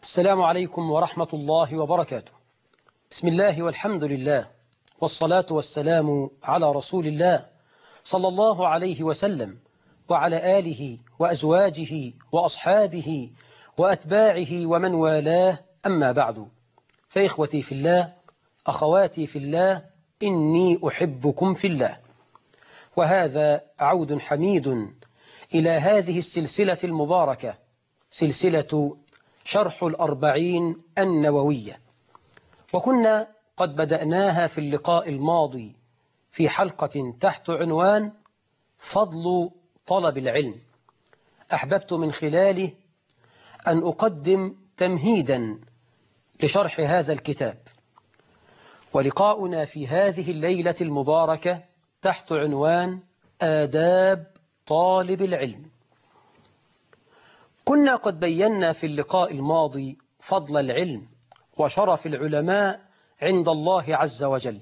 السلام عليكم ورحمة الله وبركاته. بسم الله والحمد لله، والصلاة والسلام على رسول الله صلى الله عليه وسلم وعلى آله وأزواجه وأصحابه وأتباعه ومن والاه، أما بعد. فإخوتي في الله، أخواتي في الله، إني أحبكم في الله. وهذا عود حميد إلى هذه السلسلة المباركة، سلسلة شرح الأربعين النووية. وكنا قد بدأناها في اللقاء الماضي في حلقة تحت عنوان فضل طلب العلم. أحببت من خلاله أن أقدم تمهيدا لشرح هذا الكتاب. ولقاؤنا في هذه الليلة المباركة تحت عنوان آداب طالب العلم. كنا قد بينا في اللقاء الماضي فضل العلم وشرف العلماء عند الله عز وجل،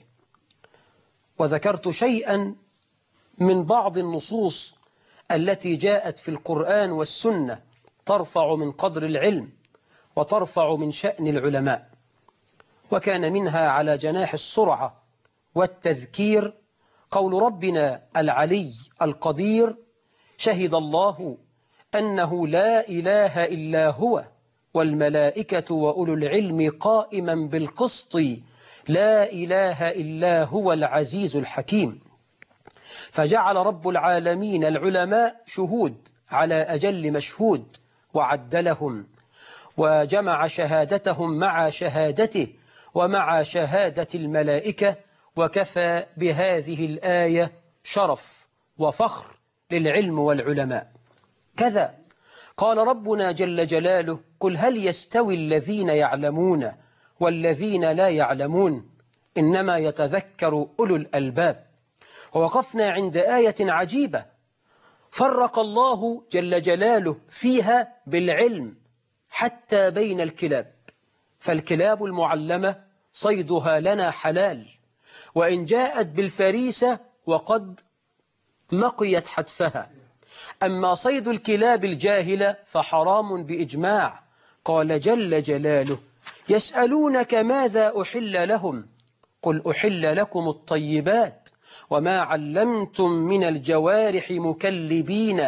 وذكرت شيئا من بعض النصوص التي جاءت في القرآن والسنة ترفع من قدر العلم وترفع من شأن العلماء. وكان منها على جناح السرعة والتذكير قول ربنا العلي القدير: شهد الله أنه لا إله إلا هو والملائكة وأولو العلم قائما بالقسط لا إله إلا هو العزيز الحكيم. فجعل رب العالمين العلماء شهود على أجل مشهود، وعدلهم وجمع شهادتهم مع شهادته ومع شهادة الملائكة، وكفى بهذه الآية شرف وفخر للعلم والعلماء. كذا قال ربنا جل جلاله: قل هل يستوي الذين يعلمون والذين لا يعلمون إنما يتذكر أولو الألباب. ووقفنا عند آية عجيبة فرق الله جل جلاله فيها بالعلم حتى بين الكلاب. فالكلاب المعلمة صيدها لنا حلال، وإن جاءت بالفريسة وقد لقيت حتفها. أما صيد الكلاب الجاهلة فحرام بإجماع. قال جل جلاله: يسألونك ماذا أحل لهم قل أحل لكم الطيبات وما علمتم من الجوارح مكلبين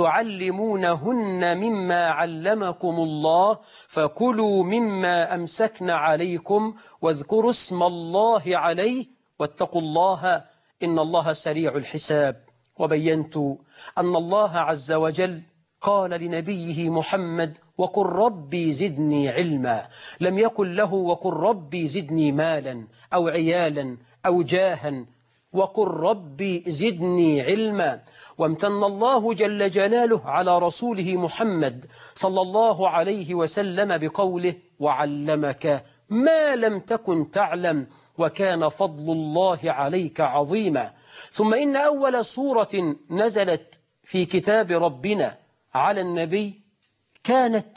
تعلمونهن مما علمكم الله فكلوا مما أمسكن عليكم واذكروا اسم الله عليه واتقوا الله إن الله سريع الحساب. وبينت أن الله عز وجل قال لنبيه محمد: وقل ربي زدني علما. لم يقل له وقل ربي زدني مالا أو عيالا أو جاها، وقل ربي زدني علما. وامتن الله جل جلاله على رسوله محمد صلى الله عليه وسلم بقوله: وعلمك ما لم تكن تعلم وكان فضل الله عليك عظيما. ثم إن أول سورة نزلت في كتاب ربنا على النبي كانت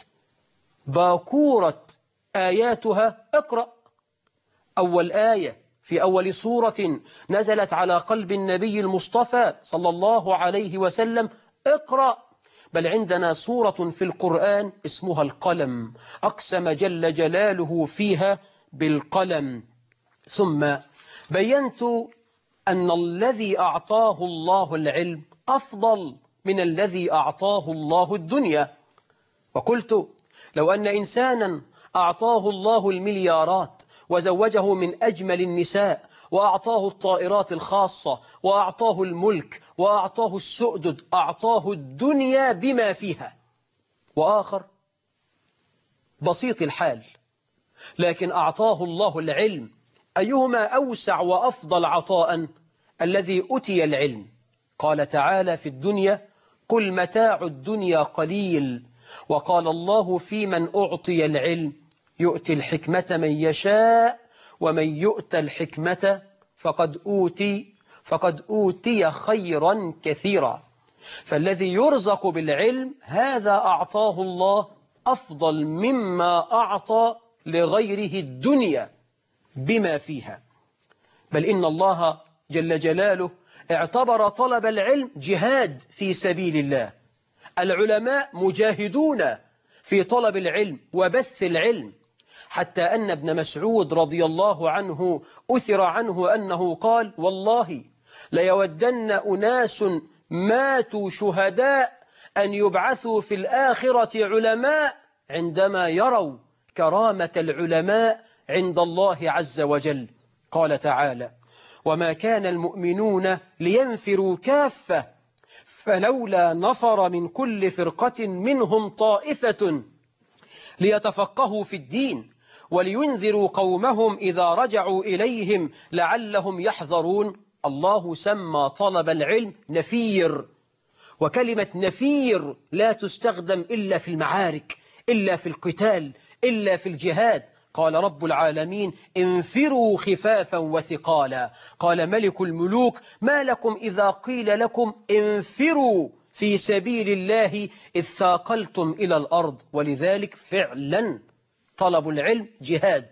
باكورة آياتها اقرأ. أول آية في أول سورة نزلت على قلب النبي المصطفى صلى الله عليه وسلم اقرأ. بل عندنا سورة في القرآن اسمها القلم، أقسم جل جلاله فيها بالقلم. ثم بينت أن الذي أعطاه الله العلم أفضل من الذي أعطاه الله الدنيا. وقلت لو أن إنسانا أعطاه الله المليارات وزوجه من أجمل النساء وأعطاه الطائرات الخاصة وأعطاه الملك وأعطاه السؤدد، أعطاه الدنيا بما فيها، وآخر بسيط الحال لكن أعطاه الله العلم، أيهما أوسع وأفضل عطاء؟ الذي أتي العلم. قال تعالى في الدنيا: قل متاع الدنيا قليل. وقال الله في من أعطي العلم: يؤتي الحكمة من يشاء ومن يؤت الحكمة فقد أوتي خيرا كثيرا. فالذي يرزق بالعلم هذا أعطاه الله أفضل مما أعطى لغيره الدنيا بما فيها. بل إن الله جل جلاله اعتبر طلب العلم جهاد في سبيل الله. العلماء مجاهدون في طلب العلم وبث العلم، حتى أن ابن مسعود رضي الله عنه أثر عنه أنه قال: والله ليودن أناس ماتوا شهداء أن يبعثوا في الآخرة علماء عندما يروا كرامة العلماء عند الله عز وجل. قال تعالى: وما كان المؤمنون لينفروا كافة فلولا نفر من كل فرقة منهم طائفة ليتفقهوا في الدين ولينذروا قومهم إذا رجعوا إليهم لعلهم يحذرون. الله سمى طلب العلم نفير، وكلمة نفير لا تستخدم إلا في المعارك، إلا في القتال، إلا في الجهاد. قال رب العالمين: انفروا خفافا وثقالا. قال ملك الملوك: ما لكم إذا قيل لكم انفروا في سبيل الله إذ ثاقلتم إلى الأرض. ولذلك فعلا طلب العلم جهاد.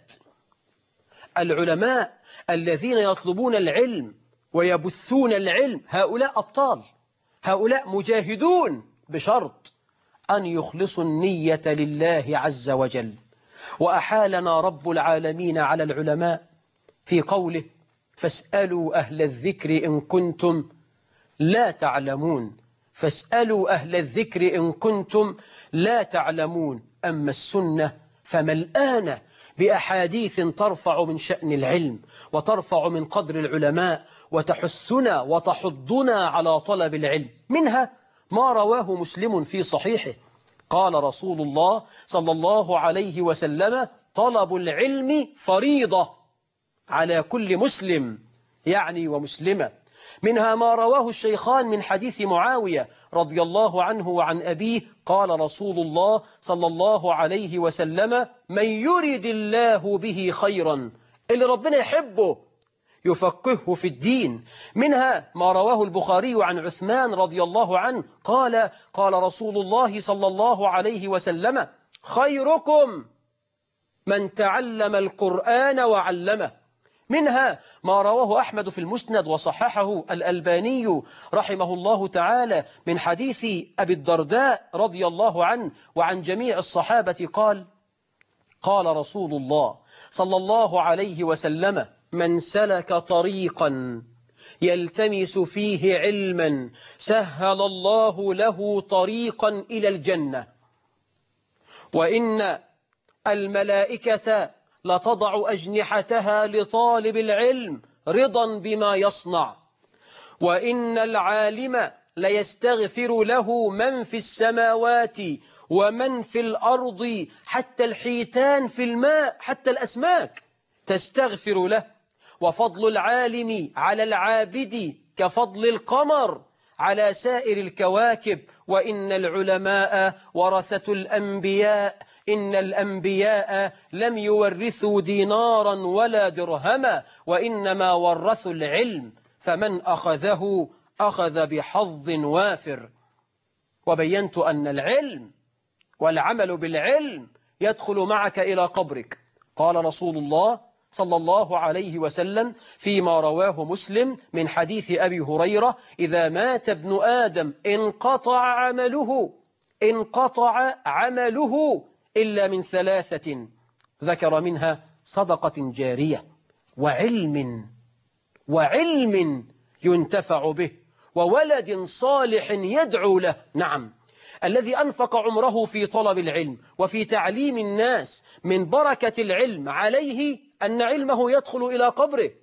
العلماء الذين يطلبون العلم ويبثون العلم هؤلاء أبطال، هؤلاء مجاهدون، بشرط أن يخلصوا النية لله عز وجل. وأحالنا رب العالمين على العلماء في قوله: فاسألوا أهل الذكر إن كنتم لا تعلمون. فاسألوا أهل الذكر إن كنتم لا تعلمون. أما السنة فملآنة بأحاديث ترفع من شأن العلم وترفع من قدر العلماء وتحثنا وتحضنا على طلب العلم. منها ما رواه مسلم في صحيحه: قال رسول الله صلى الله عليه وسلم: طلب العلم فريضة على كل مسلم، يعني ومسلمة. منها ما رواه الشيخان من حديث معاوية رضي الله عنه وعن أبيه: قال رسول الله صلى الله عليه وسلم: من يرد الله به خيرا، اللي ربنا يحبه يفقهه في الدين. منها ما رواه البخاري عن عثمان رضي الله عنه قال رسول الله صلى الله عليه وسلم: خيركم من تعلم القرآن وعلمه. منها ما رواه أحمد في المسند وصححه الألباني رحمه الله تعالى من حديث أبي الدرداء رضي الله عنه وعن جميع الصحابة قال رسول الله صلى الله عليه وسلم: من سلك طريقا يلتمس فيه علما سهل الله له طريقا إلى الجنة، وإن الملائكة لتضع أجنحتها لطالب العلم رضا بما يصنع، وإن العالم ليستغفر له من في السماوات ومن في الأرض، حتى الحيتان في الماء، حتى الأسماك تستغفر له. وفضل العالم على العابد كفضل القمر على سائر الكواكب. وإن العلماء ورثة الأنبياء، إن الأنبياء لم يورثوا دينارا ولا درهما، وإنما ورثوا العلم، فمن أخذه أخذ بحظ وافر. وبينت أن العلم والعمل بالعلم يدخل معك إلى قبرك. قال رسول الله صلى الله عليه وسلم فيما رواه مسلم من حديث أبي هريرة: إذا مات ابن آدم انقطع عمله إلا من ثلاثة، ذكر منها صدقة جارية وعلم ينتفع به وولد صالح يدعو له. نعم، الذي أنفق عمره في طلب العلم وفي تعليم الناس من بركة العلم عليه أن علمه يدخل إلى قبره،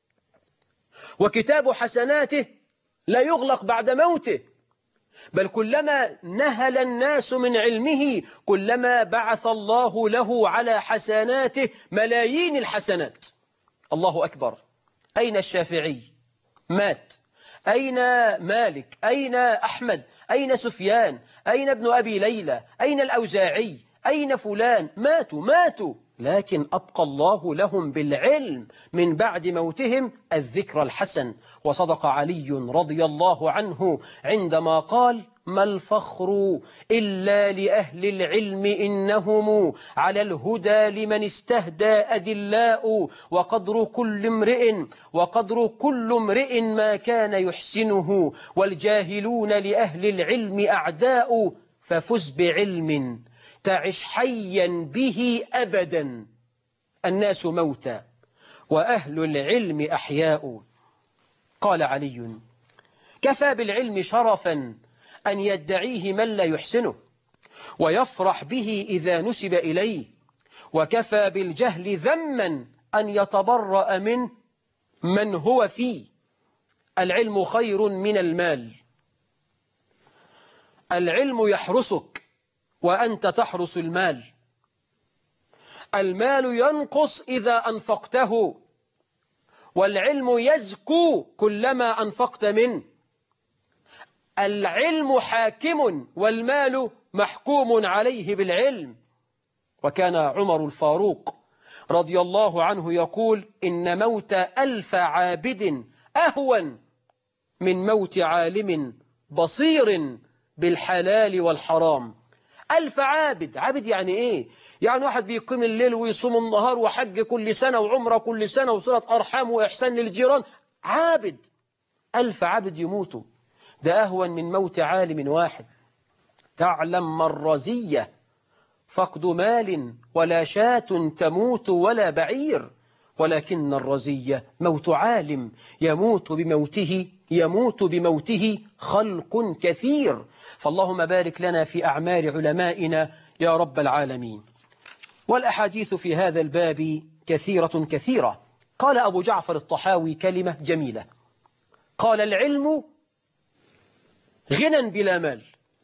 وكتاب حسناته لا يغلق بعد موته، بل كلما نهل الناس من علمه كلما بعث الله له على حسناته ملايين الحسنات. الله أكبر. أين الشافعي؟ مات. أين مالك؟ أين أحمد؟ أين سفيان؟ أين ابن أبي ليلى؟ أين الأوزاعي؟ أين فلان؟ ماتوا، لكن أبقى الله لهم بالعلم من بعد موتهم الذكر الحسن. وصدق علي رضي الله عنه عندما قال: ما الفخر إلا لأهل العلم إنهم على الهدى لمن استهدى أدلاء، وقدر كل امرئ ما كان يحسنه، والجاهلون لأهل العلم أعداء، ففز بعلم تعش حيا به أبدا. الناس موتى وأهل العلم أحياء. قال علي: كفى بالعلم شرفا أن يدعيه من لا يحسنه ويفرح به إذا نسب إليه، وكفى بالجهل ذما أن يتبرأ منه من هو فيه. العلم خير من المال. العلم يحرسك وأنت تحرس المال. المال ينقص إذا أنفقته، والعلم يزكو كلما أنفقت منه. العلم حاكم والمال محكوم عليه بالعلم. وكان عمر الفاروق رضي الله عنه يقول: إن موت 1000 عابد أهون من موت عالم بصير بالحلال والحرام. 1000 عابد. عابد يعني إيه؟ يعني واحد بيقيم الليل ويصوم النهار وحج كل سنة وعمرة كل سنة وصلة أرحام وإحسان للجيران. عابد. 1000 عابد يموتوا، ده أهون من موت عالم واحد. تعلم مرزية فقد مال ولا شاة تموت ولا بعير، ولكن الرزية موت عالم يموت بموته خلق كثير. فاللهم بارك لنا في أعمال علمائنا يا رب العالمين. والأحاديث في هذا الباب كثيرة كثيرة. قال أبو جعفر الطحاوي كلمة جميلة، قال: العلم غنى بلا مال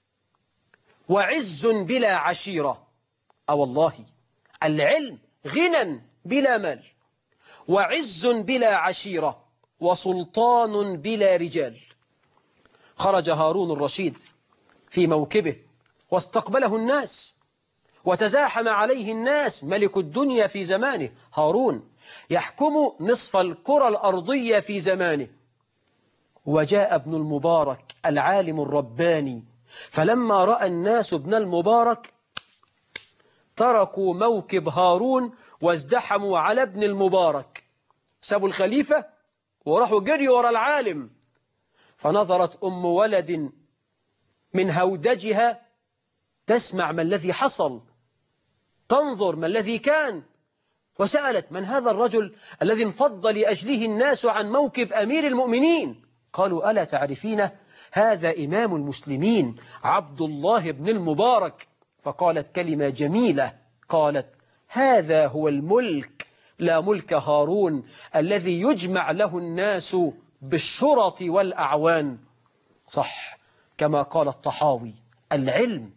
وعز بلا عشيرة. والله العلم غنى بلا مال وعز بلا عشيرة وسلطان بلا رجال. خرج هارون الرشيد في موكبه واستقبله الناس وتزاحم عليه الناس. ملك الدنيا في زمانه هارون يحكم نصف الكرة الأرضية في زمانه. وجاء ابن المبارك العالم الرباني، فلما رأى الناس ابن المبارك تركوا موكب هارون وازدحموا على ابن المبارك، سابوا الخليفة وراحوا جري ورا العالم. فنظرت أم ولد من هودجها تسمع ما الذي حصل، تنظر ما الذي كان، وسألت: من هذا الرجل الذي انفض لأجله الناس عن موكب أمير المؤمنين؟ قالوا: ألا تعرفينه؟ هذا إمام المسلمين عبد الله بن المبارك. فقالت كلمة جميلة، قالت: هذا هو الملك، لا ملك هارون الذي يجمع له الناس بالشرط والأعوان. صح، كما قال الطحاوي: العلم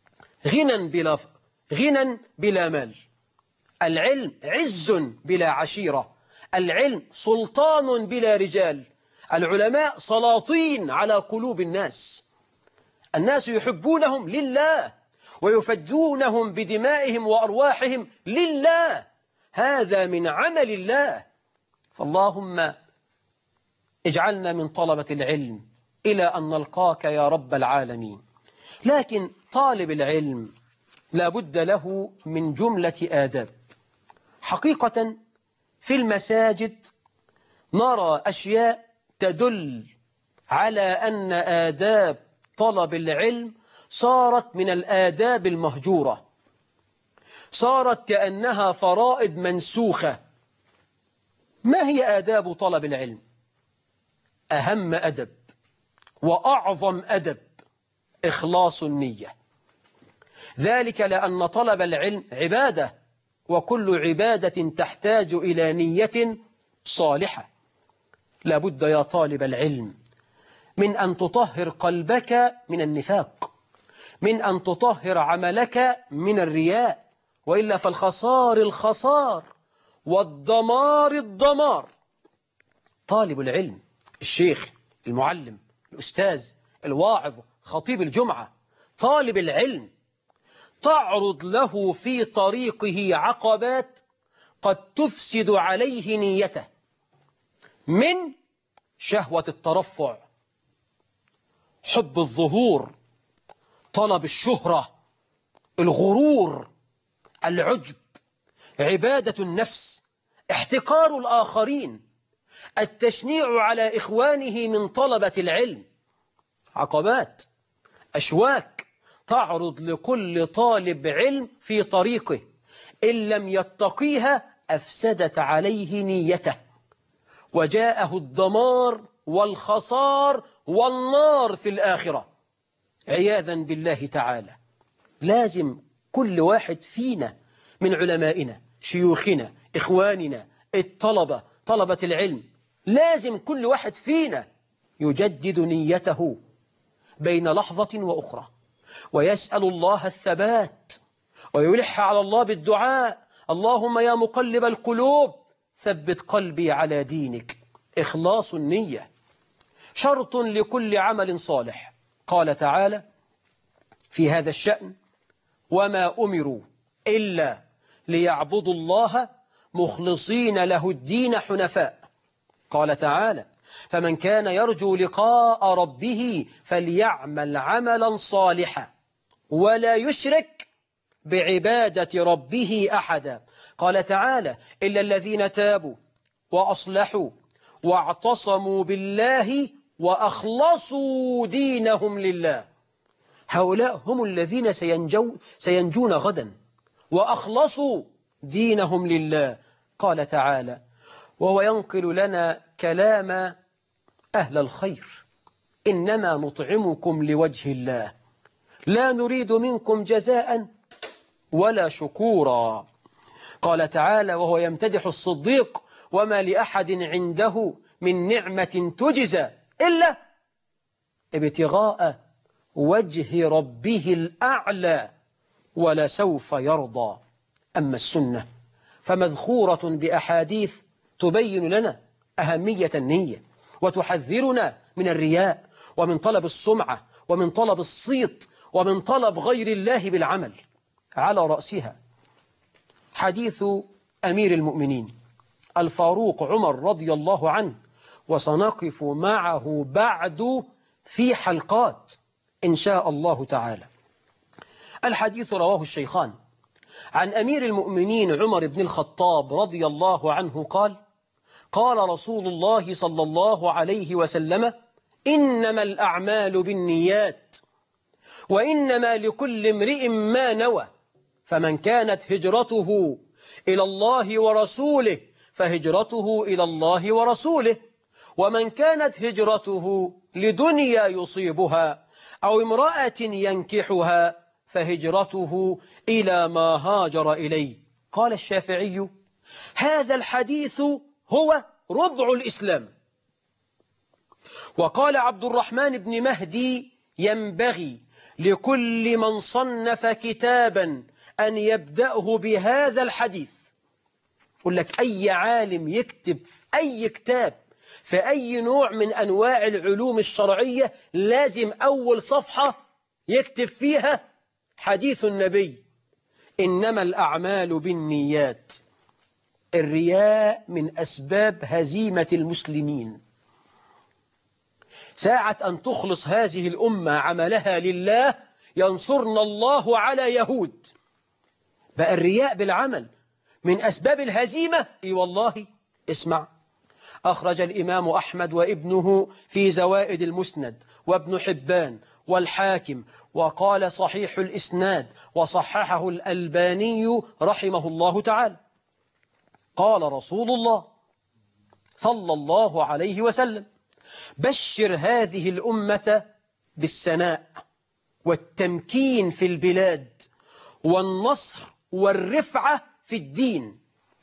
غنى بلا مال، العلم عز بلا عشيرة، العلم سلطان بلا رجال. العلماء سلاطين على قلوب الناس، الناس يحبونهم لله ويفدونهم بدمائهم وأرواحهم لله، هذا من عمل الله. فاللهم اجعلنا من طلبة العلم إلى أن نلقاك يا رب العالمين. لكن طالب العلم لا بد له من جملة آداب. حقيقة في المساجد نرى أشياء تدل على أن آداب طلب العلم صارت من الآداب المهجورة، صارت كأنها فرائض منسوخة. ما هي آداب طلب العلم؟ أهم أدب وأعظم أدب إخلاص النية، ذلك لأن طلب العلم عبادة، وكل عبادة تحتاج إلى نية صالحة. لابد يا طالب العلم من أن تطهر قلبك من النفاق، من أن تطهر عملك من الرياء، وإلا فالخسار الخسار والدمار الدمار. طالب العلم، الشيخ، المعلم، الأستاذ، الواعظ، خطيب الجمعة، طالب العلم تعرض له في طريقه عقبات قد تفسد عليه نيته، من شهوة الترفع، حب الظهور، طلب الشهرة، الغرور، العجب، عبادة النفس، احتقار الآخرين، التشنيع على إخوانه من طلبة العلم. عقبات، أشواك تعرض لكل طالب علم في طريقه، إن لم يتقيها أفسدت عليه نيته، وجاءه الدمار والخسار والنار في الآخرة عياذا بالله تعالى. لازم كل واحد فينا من علمائنا، شيوخنا، إخواننا، الطلبة، طلبة العلم، لازم كل واحد فينا يجدد نيته بين لحظة وأخرى، ويسأل الله الثبات، ويلح على الله بالدعاء: اللهم يا مقلب القلوب ثبت قلبي على دينك. إخلاص النية شرط لكل عمل صالح. قال تعالى في هذا الشأن: وما أمروا إلا ليعبدوا الله مخلصين له الدين حنفاء. قال تعالى: فمن كان يرجو لقاء ربه فليعمل عملا صالحا ولا يشرك بعبادة ربه أحدا. قال تعالى: إلا الذين تابوا وأصلحوا واعتصموا بالله وأخلصوا دينهم لله، هؤلاء هم الذين سينجون غدا، وأخلصوا دينهم لله. قال تعالى: وهو ينقل لنا كلام أهل الخير: إنما نطعمكم لوجه الله لا نريد منكم جزاء ولا شكورا. قال تعالى وهو يمتدح الصديق: وما لأحد عنده من نعمة تجزى إلا ابتغاء وجه ربه الأعلى ولسوف يرضى. أما السنة فمذخورة بأحاديث تبين لنا أهمية النية، وتحذرنا من الرياء، ومن طلب السمعة، ومن طلب الصيت، ومن طلب غير الله بالعمل. على رأسها حديث أمير المؤمنين الفاروق عمر رضي الله عنه، وسنقف معه بعد في حلقات إن شاء الله تعالى. الحديث رواه الشيخان عن أمير المؤمنين عمر بن الخطاب رضي الله عنه قال: قال رسول الله صلى الله عليه وسلم: إنما الأعمال بالنيات وإنما لكل امرئ ما نوى، فمن كانت هجرته إلى الله ورسوله فهجرته إلى الله ورسوله، ومن كانت هجرته لدنيا يصيبها أو امرأة ينكحها فهجرته إلى ما هاجر إليه. قال الشافعي: هذا الحديث هو ربع الإسلام. وقال عبد الرحمن بن مهدي: ينبغي لكل من صنف كتابا أن يبدأه بهذا الحديث. يقول لك أي عالم يكتب أي كتاب في أي نوع من أنواع العلوم الشرعية لازم أول صفحة يكتب فيها حديث النبي: إنما الأعمال بالنيات. الرياء من أسباب هزيمة المسلمين. ساعة أن تخلص هذه الأمة عملها لله ينصرنا الله على يهود. بقى الرياء بالعمل من أسباب الهزيمة. إي والله. اسمع، أخرج الإمام أحمد وابنه في زوائد المسند، وابن حبان والحاكم، وقال صحيح الإسناد، وصححه الألباني رحمه الله تعالى. قال رسول الله صلى الله عليه وسلم: بشر هذه الأمة بالسناء والتمكين في البلاد والنصر والرفعة في الدين،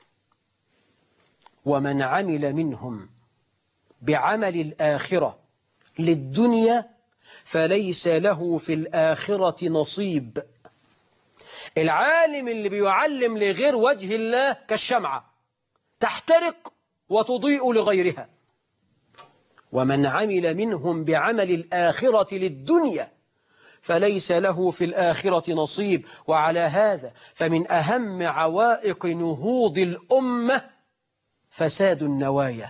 ومن عمل منهم بعمل الآخرة للدنيا فليس له في الآخرة نصيب. العالم اللي بيعلم لغير وجه الله كالشمعة تحترق وتضيء لغيرها. ومن عمل منهم بعمل الآخرة للدنيا فليس له في الآخرة نصيب. وعلى هذا فمن أهم عوائق نهوض الأمة فساد النوايا،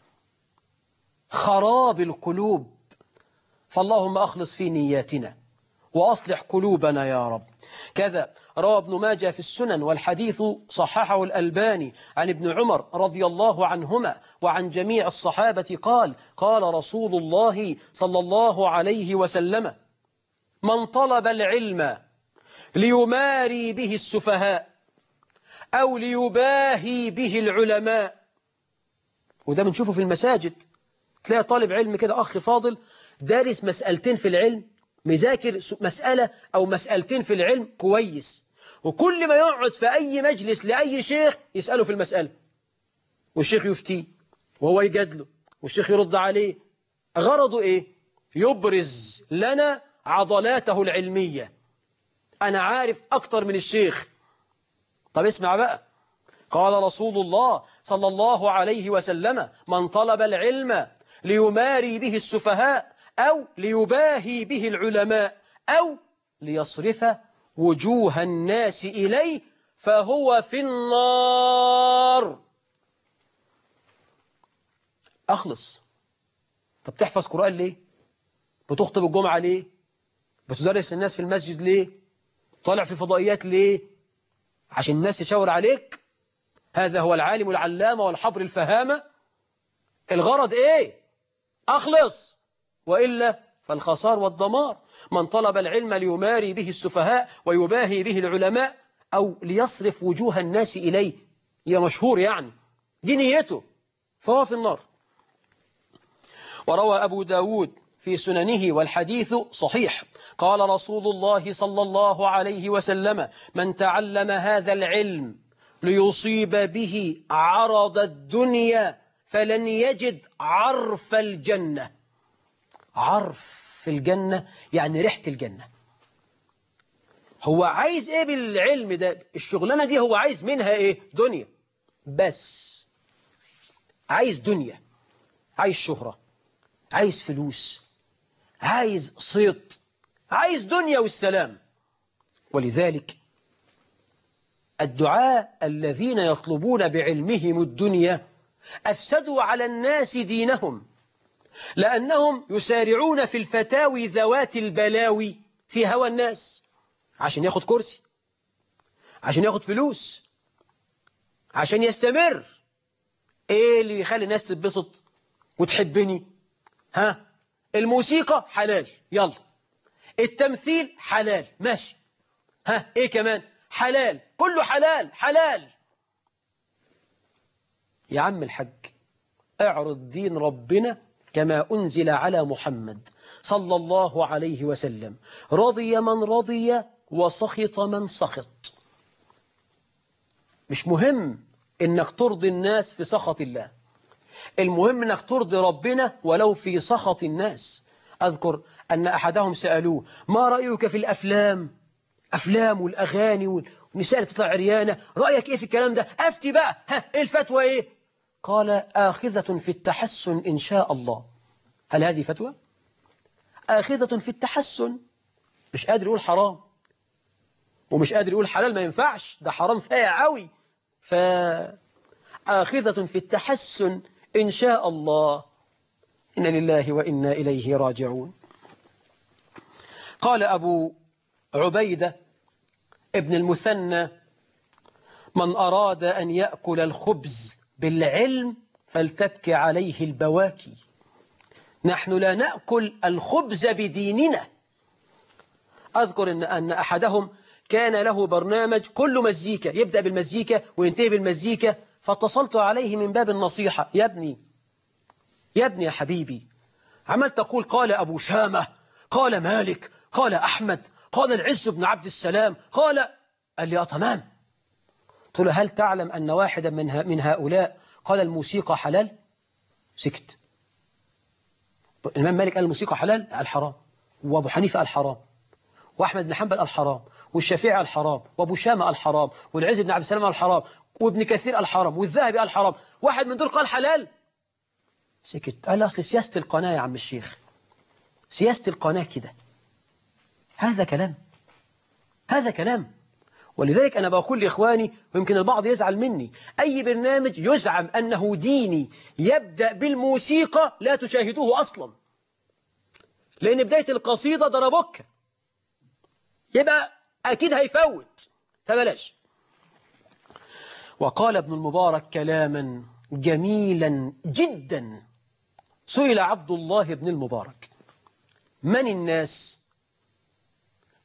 خراب القلوب. فاللهم أخلص في نياتنا وأصلح قلوبنا يا رب. كذا روى ابن ماجه في السنن، والحديث صححه الألباني، عن ابن عمر رضي الله عنهما وعن جميع الصحابة قال: قال رسول الله صلى الله عليه وسلم: من طلب العلم ليماري به السفهاء أو ليباهي به العلماء، وده بنشوفه في المساجد، تلاقي طالب علم كده أخ فاضل دارس مسألتين في العلم، مذاكر مسألة أو مسألتين في العلم كويس، وكل ما يقعد في أي مجلس لأي شيخ يسأله في المسألة، والشيخ يفتيه وهو يجادله والشيخ يرد عليه. غرضه إيه؟ يبرز لنا عضلاته العلمية، أنا عارف أكتر من الشيخ. طب اسمع بقى، قال رسول الله صلى الله عليه وسلم: من طلب العلم ليماري به السفهاء أو ليباهي به العلماء أو ليصرف وجوه الناس إليه فهو في النار. أخلص. طب تحفظ قرآن ليه؟ بتخطب الجمعة ليه؟ بتدرس الناس في المسجد ليه؟ طالع في فضائيات ليه؟ عشان الناس تشاور عليك؟ هذا هو العالم العلامة والحبر الفهامة؟ الغرض إيه؟ أخلص، وإلا فالخسار والدمار. من طلب العلم ليماري به السفهاء ويباهي به العلماء أو ليصرف وجوه الناس إليه، يا مشهور يعني دي نيته، فهو في النار. وروى أبو داود في سننه والحديث صحيح، قال رسول الله صلى الله عليه وسلم: من تعلم هذا العلم ليصيب به عرض الدنيا فلن يجد عرف الجنة. عرف الجنة يعني ريحة الجنة. هو عايز ايه بالعلم ده؟ الشغلانة دي هو عايز منها ايه؟ دنيا بس. عايز دنيا، عايز شهرة، عايز فلوس، عايز صيت، عايز دنيا والسلام. ولذلك الدعاء الذين يطلبون بعلمهم الدنيا أفسدوا على الناس دينهم، لأنهم يسارعون في الفتاوي ذوات البلاوي في هوى الناس، عشان ياخد كرسي، عشان ياخد فلوس، عشان يستمر. ايه اللي يخلي الناس تتبسط وتحبني؟ ها؟ الموسيقى حلال، يلا. التمثيل حلال، ماشي. ها؟ ايه كمان؟ حلال، كله حلال حلال. يا عم الحج، اعرض دين ربنا كما أنزل على محمد صلى الله عليه وسلم، رضي من رضي وسخط من سخط. مش مهم إنك ترضي الناس في سخط الله، المهم إنك ترضي ربنا ولو في سخط الناس. أذكر أن أحدهم سألوه: ما رأيك في الأفلام والأغاني والنساء اللي بتطلع عريانة، رأيك إيه في الكلام ده؟ أفتي بقى، ها إيه الفتوى إيه؟ قال: آخذة في التحسن إن شاء الله. هل هذه فتوى؟ آخذة في التحسن، مش قادر يقول حرام ومش قادر يقول حلال، ما ينفعش، ده حرام فايع قوي. فآخذة في التحسن إن شاء الله. إن لله وإنا إليه راجعون. قال أبو عبيدة ابن المثنى: من أراد أن يأكل الخبز بالعلم فلتبكي عليه البواكي. نحن لا نأكل الخبز بديننا. أذكر أن أحدهم كان له برنامج كله مزيكا، يبدأ بالمزيكا وينتهي بالمزيكا، فاتصلت عليه من باب النصيحة: يا ابني يا حبيبي، عمال تقول قال أبو شامة، قال مالك، قال أحمد، قال العز بن عبد السلام، قال لي تمام. قلت له: هل تعلم أن واحدا من هؤلاء قال الموسيقى حلال؟ سكت. الإمام مالك قال الموسيقى حلال؟ قال حرام. وأبو حنيفة قال حرام، وأحمد بن حنبل قال حرام، والشافعي قال حرام، وأبو شامة قال حرام، والعز بن عبد السلام قال حرام، وابن كثير قال حرام، والذهبي قال حرام. واحد من دول قال حلال؟ سكت. قال: أصل سياسة القناة يا عم الشيخ، سياسة القناة كده. هذا كلام. ولذلك أنا بقول لإخواني، ويمكن البعض يزعل مني، أي برنامج يزعم أنه ديني يبدأ بالموسيقى لا تشاهدوه أصلا، لأن بداية القصيدة ضربك، يبقى أكيد هيفوت، فبلاش. وقال ابن المبارك كلاما جميلا جدا. سئل عبد الله بن المبارك: من الناس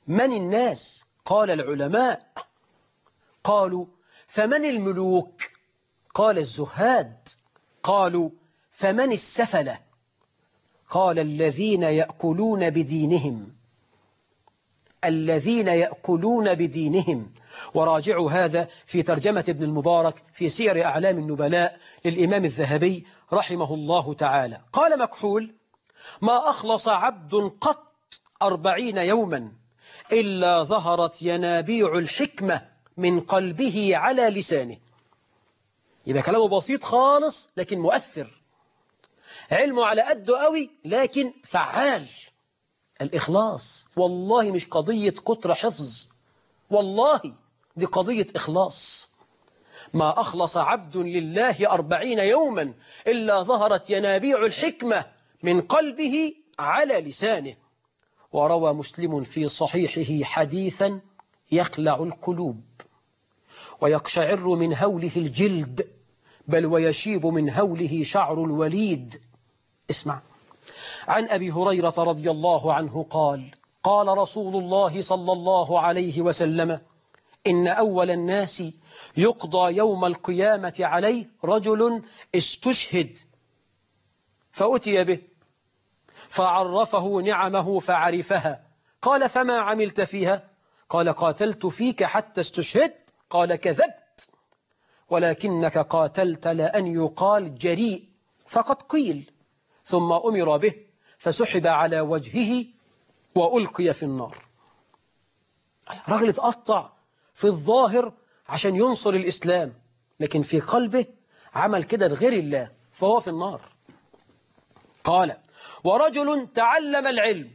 من الناس؟ قال العلماء. قالوا فمن الملوك؟ قال الزهاد. قالوا فمن السفلة؟ قال الذين يأكلون بدينهم. الذين يأكلون بدينهم. وراجعوا هذا في ترجمة ابن المبارك في سير أعلام النبلاء للإمام الذهبي رحمه الله تعالى. قال مكحول ما أخلص عبد قط 40 يوما إلا ظهرت ينابيع الحكمة من قلبه على لسانه. يبقى كلامه بسيط خالص لكن مؤثر، علمه على قده قوي لكن فعال. الإخلاص والله مش قضية كتر حفظ، والله دي قضية إخلاص. ما أخلص عبد لله 40 يوما إلا ظهرت ينابيع الحكمة من قلبه على لسانه. وروى مسلم في صحيحه حديثا يخلع القلوب ويقشعر من هوله الجلد، بل ويشيب من هوله شعر الوليد. اسمع. عن أبي هريرة رضي الله عنه قال قال رسول الله صلى الله عليه وسلم إن أول الناس يقضى يوم القيامة عليه رجل استشهد فأتي به فعرفه نعمه فعرفها. قال فما عملت فيها؟ قال قاتلت فيك حتى استشهدت. قال كذبت ولكنك قاتلت لأن يقال جريء، فقد قيل. ثم أمر به فسحب على وجهه وألقي في النار. الرجل اتقطع في الظاهر عشان ينصر الإسلام، لكن في قلبه عمل كده لغير الله فهو في النار. قال ورجل تعلم العلم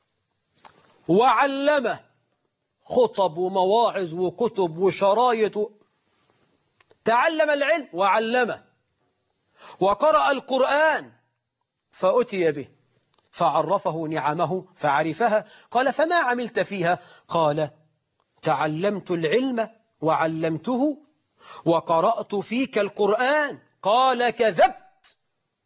وعلمه، خطب ومواعظ وكتب وشرايط. تعلم العلم وعلمه وقرأ القرآن فأتي به فعرفه نعمه فعرفها. قال فما عملت فيها؟ قال تعلمت العلم وعلمته وقرأت فيك القرآن. قال كذبت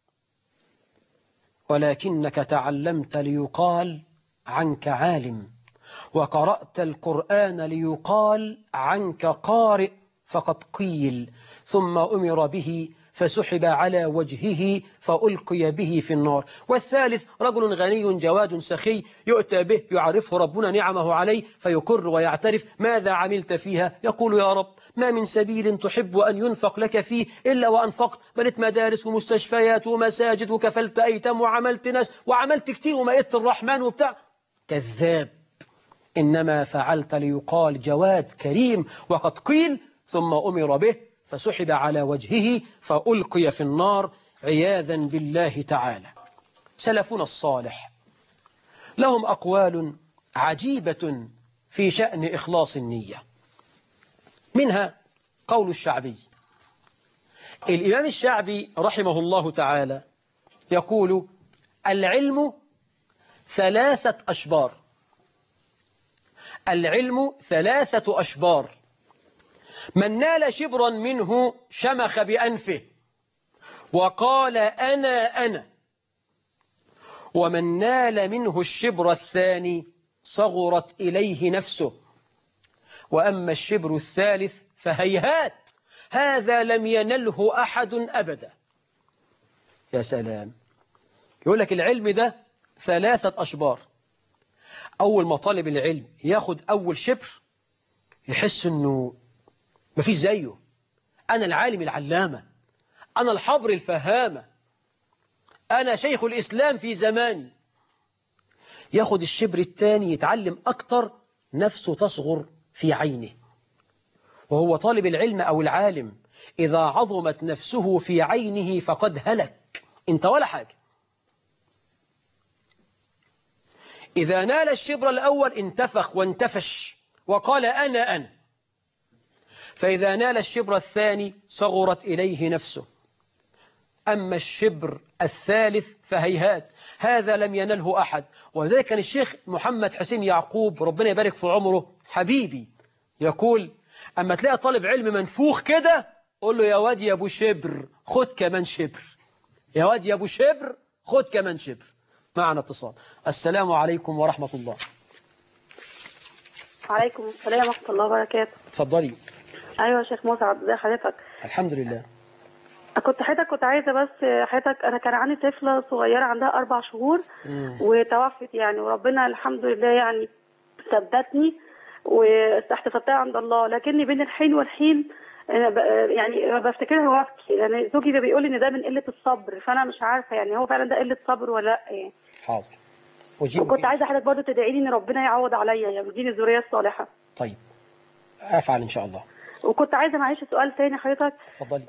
ولكنك تعلمت ليقال عنك عالم وقرأت القرآن ليقال عنك قارئ، فقد قيل. ثم أمر به فسحب على وجهه فألقي به في النار. والثالث رجل غني جواد سخي يؤتى به يعرفه ربنا نعمه عليه فيقر ويعترف. ماذا عملت فيها؟ يقول يا رب ما من سبيل تحب أن ينفق لك فيه إلا وأنفقت، بنيت مدارس ومستشفيات ومساجد وكفلت أيتام وعملت ناس وعملت كتير ومائت الرحمن وبتاع. كذاب، إنما فعلت ليقال جواد كريم وقد قيل. ثم أمر به فسحب على وجهه فألقي في النار عياذا بالله تعالى. سلفنا الصالح لهم أقوال عجيبة في شأن إخلاص النية. منها قول الشعبي. الإمام الشعبي رحمه الله تعالى يقول العلم 3 أشبار. العلم 3 أشبار، من نال شبرا منه شمخ بأنفه وقال أنا، ومن نال منه الشبر الثاني صغرت إليه نفسه، وأما الشبر الثالث فهيهات هذا لم ينله أحد أبدا. يا سلام. يقول لك العلم ده 3 أشبار. أول ما طالب العلم ياخد أول شبر يحس أنه مفيش زيه، أنا العالم العلامة، أنا الحبر الفهامة، أنا شيخ الإسلام في زماني. ياخد الشبر الثاني يتعلم أكتر، نفسه تصغر في عينه. وهو طالب العلم أو العالم إذا عظمت نفسه في عينه فقد هلك، انت ولا حاجة. إذا نال الشبر الأول انتفخ وانتفش وقال أنا. فإذا نال الشبر الثاني صغرت إليه نفسه. أما الشبر الثالث فهيهات هذا لم ينله أحد. وذلك كان الشيخ محمد حسين يعقوب ربنا يبارك في عمره حبيبي يقول أما تلاقي طالب علم منفوخ كده قول له يا واد يا أبو شبر خد كمان شبر، يا واد يا أبو شبر خد كمان شبر. معنا اتصال. السلام عليكم ورحمة الله. وعليكم السلام ورحمة الله وبركاته. اتفضلي. أيوة يا شيخ مسعد، ازي حضرتك؟ الحمد لله. كنت عايزة بس حضرتك، أنا كان عندي طفلة صغيرة عندها 4 شهور وتوفت يعني، وربنا الحمد لله يعني ثبتني واحتسبتها عند الله، لكني بين الحين والحين يعني بفتكرها وابكي، يعني زوجي بيقول لي ان ده من قله الصبر، فانا مش عارفه يعني هو فعلا ده قله صبر ولا لا يعني. حاضر. وكنت عايزه حضرتك برضه تدعي لي ان ربنا يعوض عليا يعني يديني الذريه الصالحه. طيب افعل ان شاء الله. وكنت عايزه معلش سؤال تاني حضرتك. اتفضلي.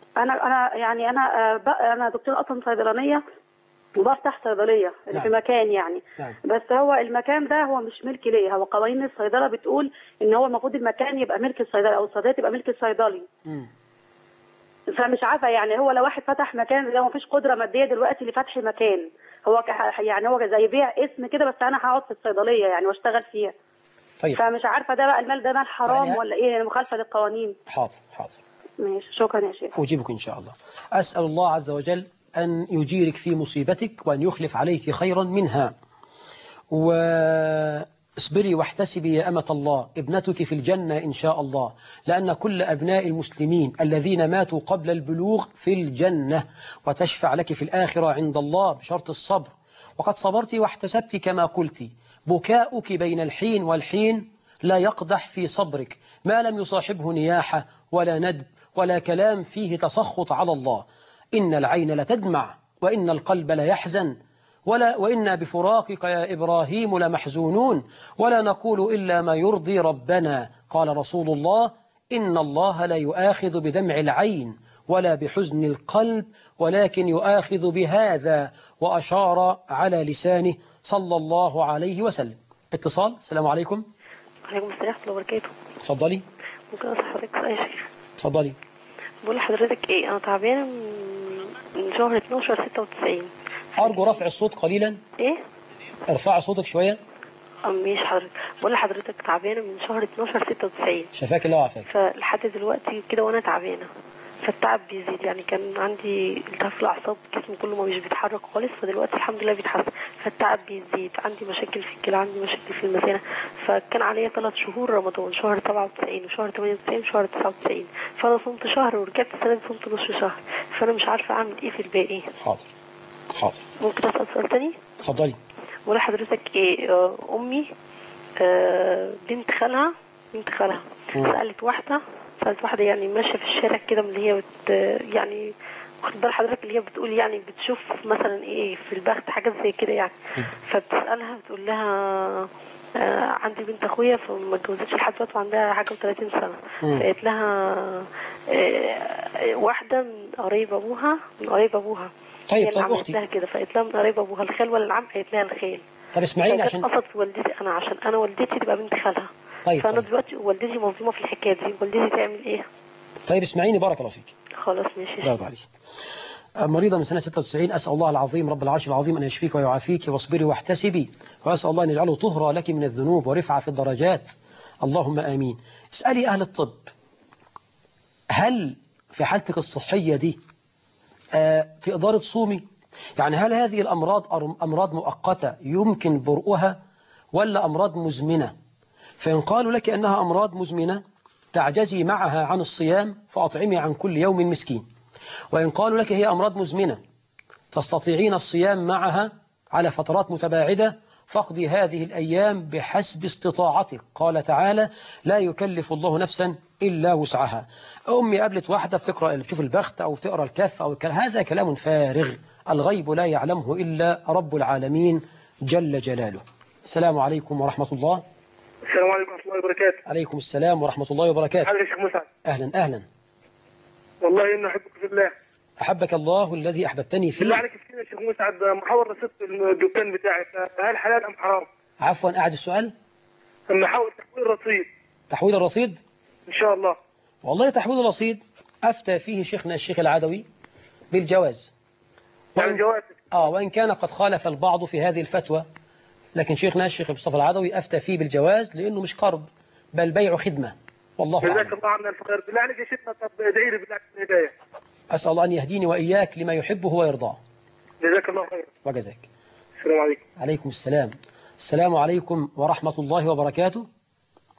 انا دكتوره اصلا صيدلانيه وبفتح صيدليه نعم. في مكان يعني. نعم. بس هو المكان ده هو مش ملك ليا، هو قوانين الصيدله بتقول ان هو المفروض المكان يبقى ملك الصيدلي او الصيدليه تبقى ملك الصيدلي. فمش عارفه يعني هو لو واحد فتح مكان ده، مفيش قدره ماديه دلوقتي لفتح مكان، هو يعني هو زي بيع اسم كده، بس انا هقعد في الصيدليه يعني واشتغل فيها. طيب. فمش عارفه ده بقى المال ده مال حرام يعني ولا ايه، مخالفه للقوانين. حاضر حاضر. ماشي، شكرا يا شيخ. أجيبك إن شاء الله. أسأل الله عز وجل أن يجيرك في مصيبتك وأن يخلف عليك خيرا منها. واصبري واحتسبي يا أمة الله، ابنتك في الجنة إن شاء الله، لأن كل أبناء المسلمين الذين ماتوا قبل البلوغ في الجنة، وتشفع لك في الآخرة عند الله بشرط الصبر. وقد صبرت واحتسبت كما قلت. بكاؤك بين الحين والحين لا يقدح في صبرك ما لم يصاحبه نياحة ولا ندب ولا كلام فيه تسخط على الله. إن العين لتدمع وإن القلب ليحزن وإنا بفراقك يا إبراهيم لمحزونون، ولا نقول إلا ما يرضي ربنا. قال رسول الله: إن الله لا يؤاخذ بدمع العين ولا بحزن القلب ولكن يؤاخذ بهذا، وأشار على لسانه صلى الله عليه وسلم. اتصال. السلام عليكم. وعليكم السلام ورحمة الله وبركاته. اتفضلي. ممكن أسأل حضرتك سؤال يا شيخ؟ اتفضلي. بقول لحضرتك إيه، أنا تعبانة من شهر 12/96. أرجو رفع الصوت قليلا. إيه؟ ارفع صوتك شوية. ماشي حضرتك. بقول لحضرتك تعبانة من شهر 12/96. شفاك الله وعافاك. فلحد دلوقتي كده وأنا تعبانة، فالتعب بيزيد يعني. كان عندي التهاب في الأعصاب، جسمي كله ما مش بيتحرك خالص، فدلوقتي الحمد لله بيتحسن. فالتعب بيزيد، عندي مشاكل في الكلى، عندي مشاكل في المثانة. فكان عليا 3 شهور رمضان، شهر 97 وشهر 98 وشهر 99. فأنا صمت شهر ورجعت السنة دي صمت نص شهر، فأنا مش عارفة أعمل إيه في الباقي. حاضر حاضر. ممكن أسأل سؤال تاني؟ اتفضلي. ولا حضرتك إيه، أمي بنت خالها سألت واحدة يعني ماشية في الشارع كده، من اللي هي يعني واخد بال حضرتك، اللي هي بتقول يعني بتشوف مثلا ايه في البخت حاجات زي كده يعني. فبتسألها بتقول لها عندي بنت اخويا فما اتجوزتش لحد دلوقتي وعندها حاجة و30 سنة. فقالت لها واحدة من قريب ابوها طيب اختي كده، فقالت لها من قريب ابوها الخال ولا العم؟ قالت لها الخال. طب اسمعيني عشان قصدت والدتي انا، عشان انا والدتي تبقى بنت خالها. طيب فانا دلوقتي والدتي مظلومه في الحكايه دي، والدتي تعمل ايه؟ طيب اسمعيني بارك الله فيك. خلاص ماشي. بارك عليك. مريضة من سنة 96، أسأل الله العظيم رب العرش العظيم أن يشفيك ويعافيك، واصبري واحتسبي، وأسأل الله أن يجعله طهرا لك من الذنوب ورفعة في الدرجات، اللهم آمين. اسألي أهل الطب، هل في حالتك الصحية دي تقدري تصومي؟ يعني هل هذه الأمراض أمراض مؤقتة يمكن برؤها ولا أمراض مزمنة؟ فإن قالوا لك أنها أمراض مزمنة تعجزي معها عن الصيام فأطعمي عن كل يوم مسكين. وإن قالوا لك هي أمراض مزمنة تستطيعين الصيام معها على فترات متباعدة فاقضي هذه الأيام بحسب استطاعتك. قال تعالى: لا يكلف الله نفسا إلا وسعها. أمي قابلت واحدة بتشوف البخت أو تقرأ الكف أو هذا كلام فارغ، الغيب لا يعلمه إلا رب العالمين جل جلاله. السلام عليكم ورحمة الله. السلام عليكم ورحمة الله وبركاته. عليكم السلام ورحمة الله وبركاته. حضرتك يا شيخ مسعد. أهلا أهلا. والله إني أحبك في الله. أحبك الله الذي أحببتني فيه. بالله عليك يا شيخ مسعد، محاور رصيد الدكان بتاعي، هل حلال أم حرام؟ عفوا أعد السؤال. محاور تحويل الرصيد. تحويل الرصيد؟ إن شاء الله. والله تحويل الرصيد أفتى فيه شيخنا الشيخ العدوي بالجواز. يعني جواز. وإن كان قد خالف البعض في هذه الفتوى، لكن شيخنا الشيخ مصطفى العدوي أفتى فيه بالجواز لأنه مش قرض بل بيع خدمة، والله أعلم. جزاك الله عنا الخير. بالله عليك يا شيخنا، طب ادعي لي بالله بالهداية. أسأل الله أن يهديني وإياك لما يحبه ويرضاه. جزاك الله خير. وجزاك. السلام عليكم. عليكم السلام. السلام عليكم ورحمة الله وبركاته.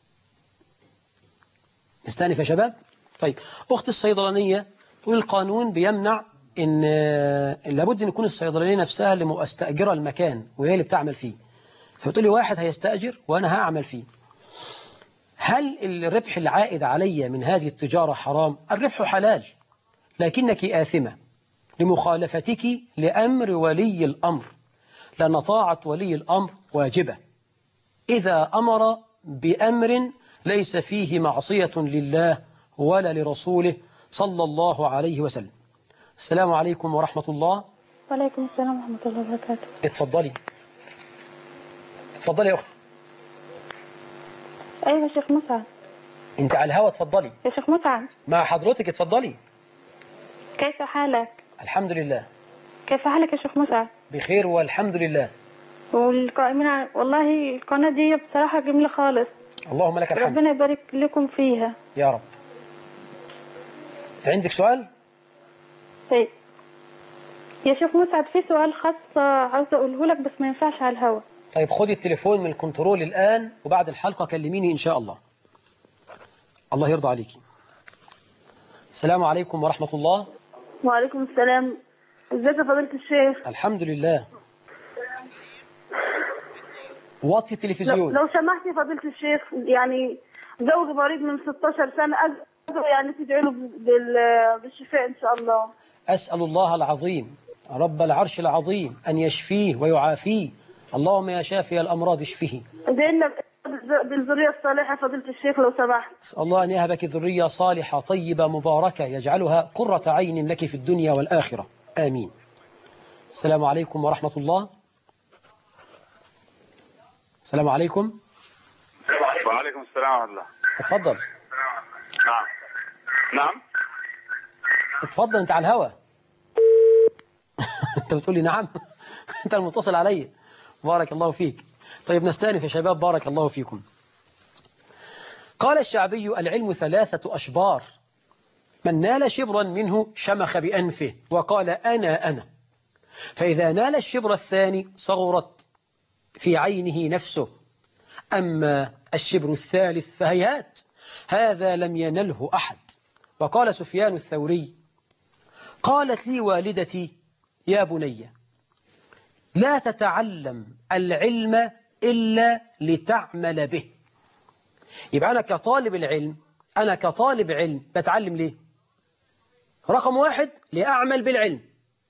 نستأنف يا شباب. طيب أخت الصيدلانية تقول القانون بيمنع إن لابد أن يكون الصيدلانية نفسها اللي مستأجرة المكان وهي اللي بتعمل فيه، فبتقول لي واحد هيستأجر وأنا هعمل فيه، هل الربح العائد علي من هذه التجارة حرام؟ الربح حلال، لكنك آثمة لمخالفتك لأمر ولي الأمر، لأن طاعة ولي الأمر واجبة إذا أمر بأمر ليس فيه معصية لله ولا لرسوله صلى الله عليه وسلم. السلام عليكم ورحمة الله. وعليكم السلام ورحمة الله وبركاته. اتفضلي اتفضلي يا أختي. أيوة يا شيخ مسعد. انت على الهوا، اتفضلي يا شيخ مسعد. مع حضرتك، اتفضلي. كيف حالك؟ الحمد لله. كيف حالك يا شيخ مسعد؟ بخير والحمد لله. والقائمين والله القناة دي بصراحة جميلة خالص. اللهم لك الحمد. ربنا يبارك لكم فيها يا رب. عندك سؤال؟ طيب يا شيخ مسعد، في سؤال خاص عاوزة أقوله لك بس ما ينفعش على الهوا. طيب خدي التليفون من الكنترول الآن وبعد الحلقة كلميني إن شاء الله. الله يرضى عليكي. السلام عليكم ورحمة الله. وعليكم السلام. ازيك يا فضيلة الشيخ؟ الحمد لله. وطي التلفزيون. لو سمحت يا فضيلة الشيخ، يعني زوجي مريض من 16 سنة، أقدر يعني تدعي له بالشفاء إن شاء الله. أسأل الله العظيم رب العرش العظيم أن يشفيه ويعافيه. اللهم يا شافي الأمراض اشفيه. ادعينا بالذرية الصالحة فضيلة الشيخ لو سمحت. أسأل الله أن يهبك ذرية صالحة طيبة مباركة يجعلها قرة عين لك في الدنيا والآخرة، آمين. السلام عليكم ورحمة الله. السلام عليكم. وعليكم السلام ورحمة الله. اتفضل. نعم نعم. اتفضل، انت على الهوا. انت بتقولي نعم. انت المتصل علي. بارك الله فيك. طيب نستأنف يا شباب، بارك الله فيكم. قال الشعبي: العلم 3 أشبار، من نال شبرا منه شمخ بأنفه وقال أنا. فإذا نال الشبر الثاني صغرت في عينه نفسه، أما الشبر الثالث فهيهات هذا لم ينله أحد. وقال سفيان الثوري: قالت لي والدتي: يا بني لا تتعلم العلم إلا لتعمل به. يبقى أنا كطالب العلم، أنا كطالب علم بتعلم ليه؟ رقم 1 لأعمل بالعلم،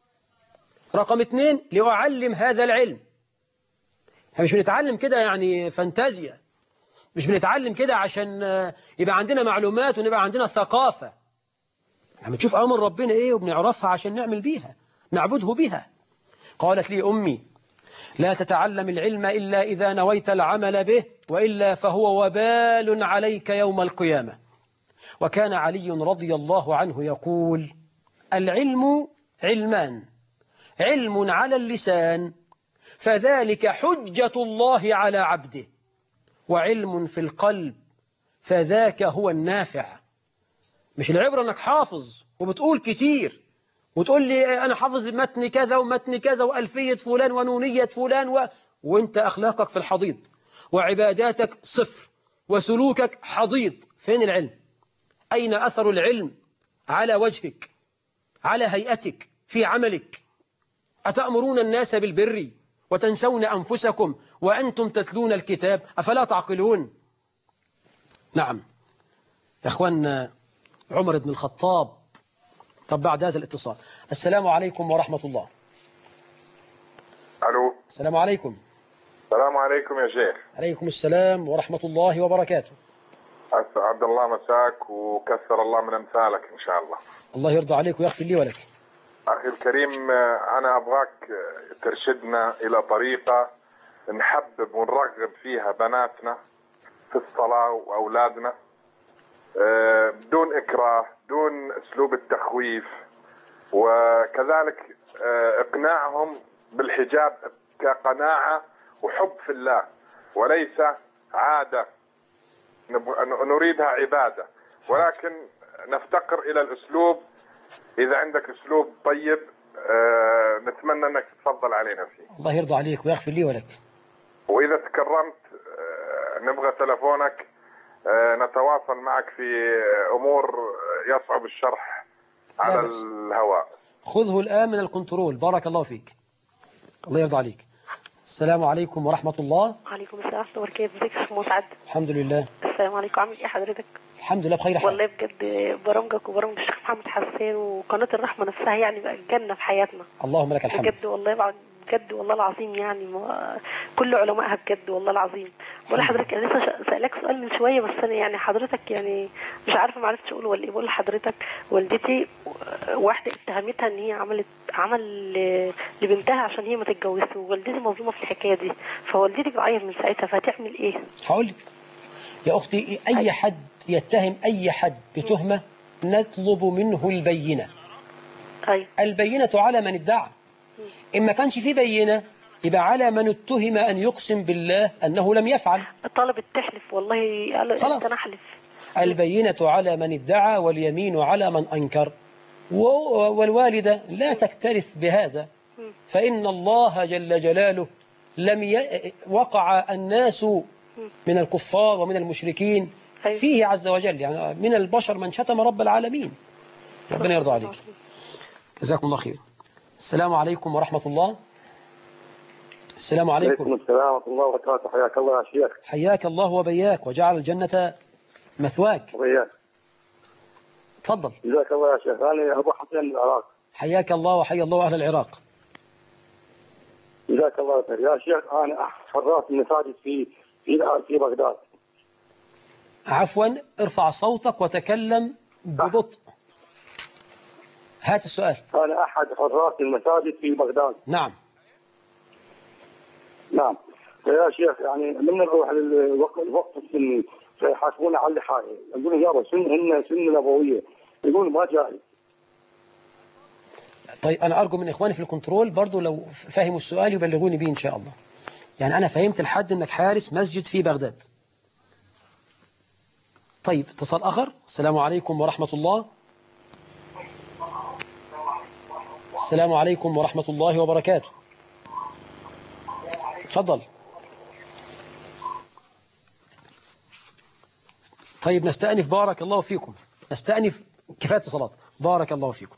رقم 2 لأعلم هذا العلم. احنا مش بنتعلم كده يعني فانتازيا، مش بنتعلم كده عشان يبقى عندنا معلومات ونبقى عندنا ثقافة. احنا بنشوف أمر ربنا إيه وبنعرفها عشان نعمل بيها، نعبده بها. قالت لي أمي: لا تتعلم العلم إلا إذا نويت العمل به، وإلا فهو وبال عليك يوم القيامة. وكان علي رضي الله عنه يقول: العلم علمان، علم على اللسان فذلك حجة الله على عبده، وعلم في القلب فذاك هو النافع. مش العبرة انك حافظ وبتقول كتير وتقول لي أنا حافظ متن كذا ومتن كذا وألفية فلان ونونية فلان وانت أخلاقك في الحضيض وعباداتك صفر وسلوكك حضيض. فين العلم؟ أين أثر العلم على وجهك، على هيئتك، في عملك؟ أتأمرون الناس بالبر وتنسون أنفسكم وأنتم تتلون الكتاب، أفلا تعقلون؟ نعم يا أخوان، عمر بن الخطاب. طب بعد هذا الاتصال، السلام عليكم ورحمة الله. ألو. السلام عليكم. السلام عليكم يا شيخ. عليكم السلام ورحمة الله وبركاته. أسعد الله مساك وكثر الله من أمثالك إن شاء الله. الله يرضى عليك ويغفر لي ولك. أخي الكريم، أنا أبغاك ترشدنا إلى طريقة نحبب ونرغب فيها بناتنا في الصلاة وأولادنا، بدون إكراه، بدون أسلوب التخويف، وكذلك إقناعهم بالحجاب كقناعة وحب في الله وليس عادة نريدها عبادة، ولكن نفتقر إلى الأسلوب. إذا عندك أسلوب طيب نتمنى أنك تتفضل علينا فيه. الله يرضى عليك ويغفر لي ولك. وإذا تكرمت نبغى تلفونك نتواصل معك في أمور يصعب الشرح على بأس. الهواء. خذه الآن من الكنترول. بارك الله فيك، الله يرضى عليك. السلام عليكم ورحمة الله. وعليكم السلام ورحمة الله وبركاته. ازيك يا شيخ مسعد؟ الحمد لله. السلام عليكم، عامل ايه حضرتك؟ الحمد لله بخير حال. والله بجد برامجك وبرامج الشيخ محمد حسان وقناة الرحمة نفسها يعني بقى الجنة في حياتنا. اللهم لك الحمد. بجد والله بجد والله العظيم يعني كل علمائها بجد والله العظيم. بقول لحضرتك انا لسه سألك سؤال من شوية، بس انا يعني حضرتك يعني مش عارفة ما عرفتش اقوله ولا ايه. بقول لحضرتك والدتي واحدة اتهمتها ان هي عمل لبنتها عشان هي ما تتجوزش، ووالدتي مظلومة في الحكاية دي، فوالدتي بتعيط من ساعتها، فهتعمل ايه؟ هقول لك يا أختي، أي حد يتهم أي حد بتهمة نطلب منه البينة. أيوة. البينة على من ادعى. إن ما كانش فيه بينة يبقى على من اتهم أن يقسم بالله أنه لم يفعل. طلبت تحلف والله، قالت أنا أحلف. البينة على من ادعى واليمين على من أنكر، والوالدة لا تكترث بهذا، فإن الله جل جلاله وقع الناس من الكفار ومن المشركين فيه عز وجل، يعني من البشر من شتم رب العالمين. ربنا يرضى عليك. جزاكم الله خير. السلام عليكم ورحمة الله. السلام عليكم. وعليكم السلام ورحمة الله وبركاته. حياك الله يا شيخ. حياك الله وبياك وجعل الجنة مثواك. وبياك. تفضل. جزاك الله يا شيخ. أنا أبو حسين من العراق. حياك الله وحيا الله أهل العراق. جزاك الله خير يا شيخ. أنا حراس المساجد في بغداد. عفوا، ارفع صوتك وتكلم ببطء. هات السؤال. أنا أحد حراس المساجد في بغداد. نعم. نعم يا شيخ، يعني من نروح للوقت السني فيحاسبونا على اللحاية، يقولون يابا سنة نبوية، يقولون ما جائز. طيب أنا أرجو من إخواني في الكنترول برضو لو فهموا السؤال يبلغوني به إن شاء الله. يعني أنا فهمت لحد أنك حارس مسجد في بغداد. طيب اتصال آخر. السلام عليكم ورحمة الله. السلام عليكم ورحمة الله وبركاته. تفضل. طيب نستأنف. بارك الله فيكم. نستأنف. كفاية اتصالات. بارك الله فيكم.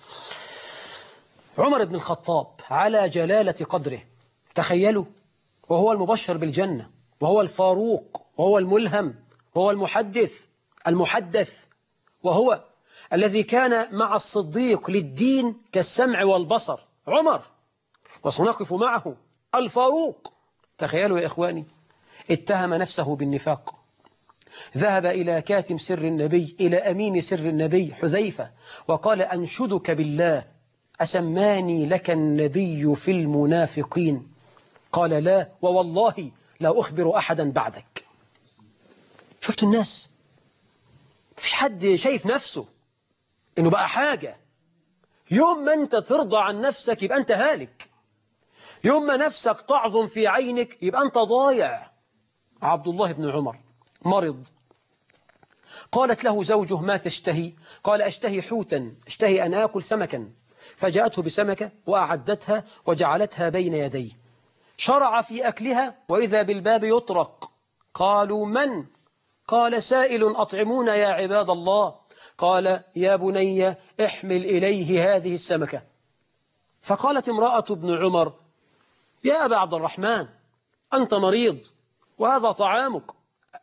عمر بن الخطاب على جلالة قدره، تخيلوا، وهو المبشر بالجنة، وهو الفاروق، وهو الملهم، وهو المحدث، وهو الذي كان مع الصديق للدين كالسمع والبصر. عمر، وسنقف معه الفاروق. تخيلوا يا إخواني، اتهم نفسه بالنفاق، ذهب إلى كاتم سر النبي، إلى أمين سر النبي حذيفة، وقال أنشدك بالله أسماني لك النبي في المنافقين؟ قال لا، ووالله لا أخبر أحدا بعدك. شفتوا الناس؟ مفيش حد شايف نفسه إنه بقى حاجة. يوم ما أنت ترضى عن نفسك يبقى أنت هالك. يوم ما نفسك تعظم في عينك يبقى أنت ضايع. عبد الله بن عمر مرض، قالت له زوجه ما تشتهي؟ قال أشتهي حوتا، أشتهي أن آكل سمكا. فجاءته بسمكة وأعدتها وجعلتها بين يديه، شرع في أكلها وإذا بالباب يطرق. قالوا من؟ قال سائل أطعمونا يا عباد الله. قال يا بني احمل إليه هذه السمكة. فقالت امرأة ابن عمر يا أبا عبد الرحمن أنت مريض وهذا طعامك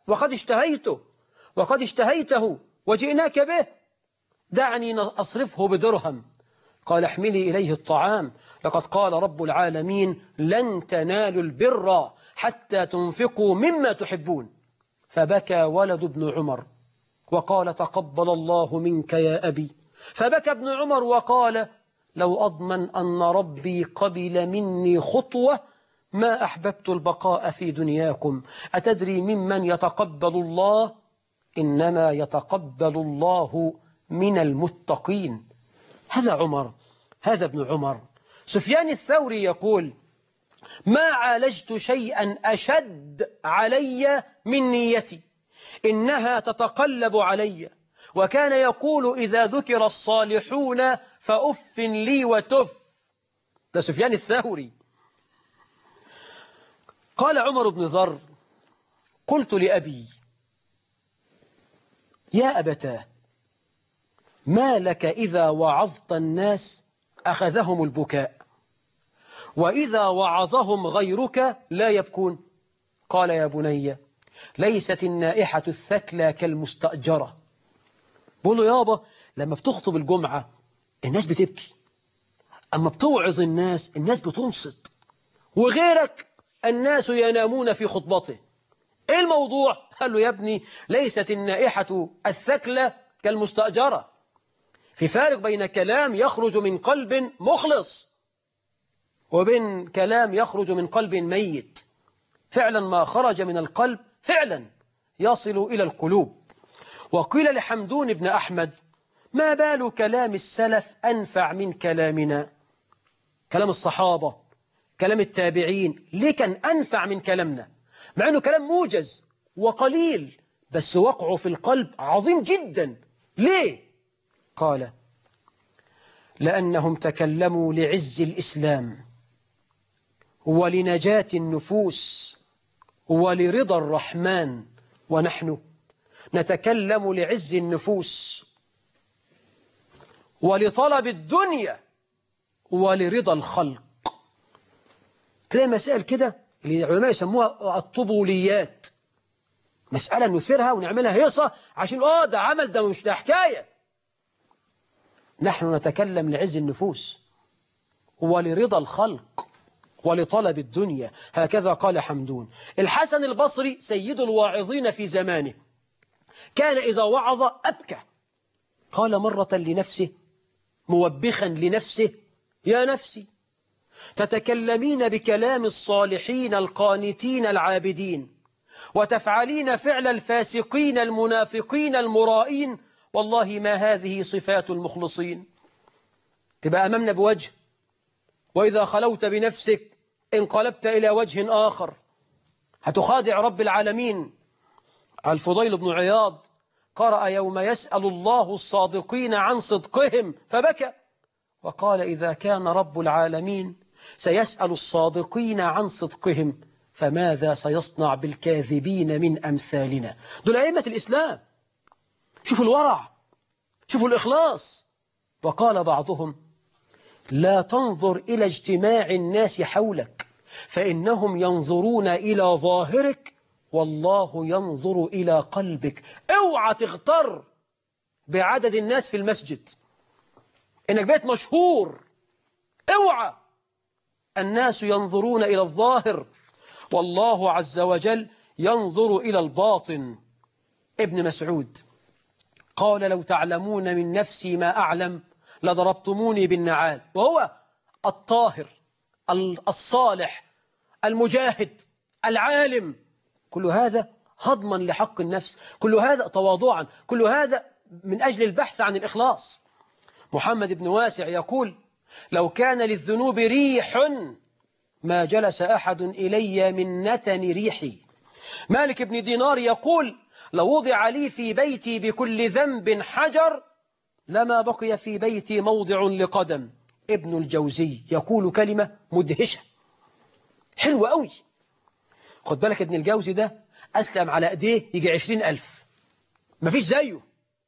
وقد اشتهيته وجئناك به، دعني أصرفه بدرهم. قال احملي إليه الطعام، لقد قال رب العالمين لن تنالوا البر حتى تنفقوا مما تحبون. فبكى ولد ابن عمر وقال تقبل الله منك يا أبي. فبكى ابن عمر وقال لو أضمن أن ربي قبل مني خطوة ما أحببت البقاء في دنياكم. أتدري ممن يتقبل الله؟ إنما يتقبل الله من المتقين. هذا عمر، هذا ابن عمر. سفيان الثوري يقول ما عالجت شيئا أشد علي من نيتي، إنها تتقلب علي. وكان يقول إذا ذكر الصالحون فأف لي وتف. ده سفيان الثوري. قال عمر بن ذر قلت لأبي يا أبتاه ما لك إذا وعظت الناس أخذهم البكاء وإذا وعظهم غيرك لا يبكون. قال يا بني ليست النائحة الثكلى كالمستأجرة. بقول له يابا لما بتخطب الجمعة الناس بتبكي، أما بتوعظ الناس بتنصت، وغيرك الناس ينامون في خطبته. إيه الموضوع؟ قال له يا ابني ليست النائحة الثكلى كالمستأجرة. في فارق بين كلام يخرج من قلب مخلص وبين كلام يخرج من قلب ميت. فعلا ما خرج من القلب فعلا يصل إلى القلوب. وقيل لحمدون بن أحمد ما بال كلام السلف أنفع من كلامنا؟ كلام الصحابة كلام التابعين ليه كان أنفع من كلامنا؟ مع أنه كلام موجز وقليل بس وقعه في القلب عظيم جدا. ليه؟ قال لأنهم تكلموا لعز الإسلام ولنجاة النفوس ولرضا الرحمن، ونحن نتكلم لعز النفوس ولطلب الدنيا ولرضا الخلق. تلاقي مسائل كده اللي العلماء يسموها الطبوليات، مسألة نثيرها ونعملها هيصة عشان ده عمل، ده مش ده حكاية. نحن نتكلم لعز النفوس ولرضا الخلق ولطلب الدنيا. هكذا قال حمدون. الحسن البصري سيد الواعظين في زمانه كان إذا وعظ أبكى. قال مرة لنفسه موبخا لنفسه يا نفسي تتكلمين بكلام الصالحين القانتين العابدين وتفعلين فعل الفاسقين المنافقين المرائين، والله ما هذه صفات المخلصين. تبقى أمامنا بوجه، وإذا خلوت بنفسك انقلبت إلى وجه آخر، هتخادع رب العالمين. الفضيل بن عياض قرأ يوم يسأل الله الصادقين عن صدقهم فبكى، وقال إذا كان رب العالمين سيسأل الصادقين عن صدقهم فماذا سيصنع بالكاذبين من أمثالنا؟ دول أئمة الإسلام. شوفوا الورع، شوفوا الإخلاص. وقال بعضهم لا تنظر إلى اجتماع الناس حولك فإنهم ينظرون إلى ظاهرك والله ينظر إلى قلبك. اوعى تغتر بعدد الناس في المسجد إنك بقيت مشهور، اوعى. الناس ينظرون إلى الظاهر والله عز وجل ينظر إلى الباطن. ابن مسعود قال لو تعلمون من نفسي ما أعلم لضربتموني بالنعال. وهو الطاهر الصالح المجاهد العالم، كل هذا هضما لحق النفس، كل هذا تواضعا، كل هذا من أجل البحث عن الإخلاص. محمد بن واسع يقول لو كان للذنوب ريح ما جلس أحد إلي من نتن ريحي. مالك بن دينار يقول لو وضع لي في بيتي بكل ذنب حجر لما بقي في بيتي موضع لقدم. ابن الجوزي يقول كلمة مدهشة حلوة قوي. خد بالك ابن الجوزي ده أسلم على أيديه يجي 20,000، مفيش زيه.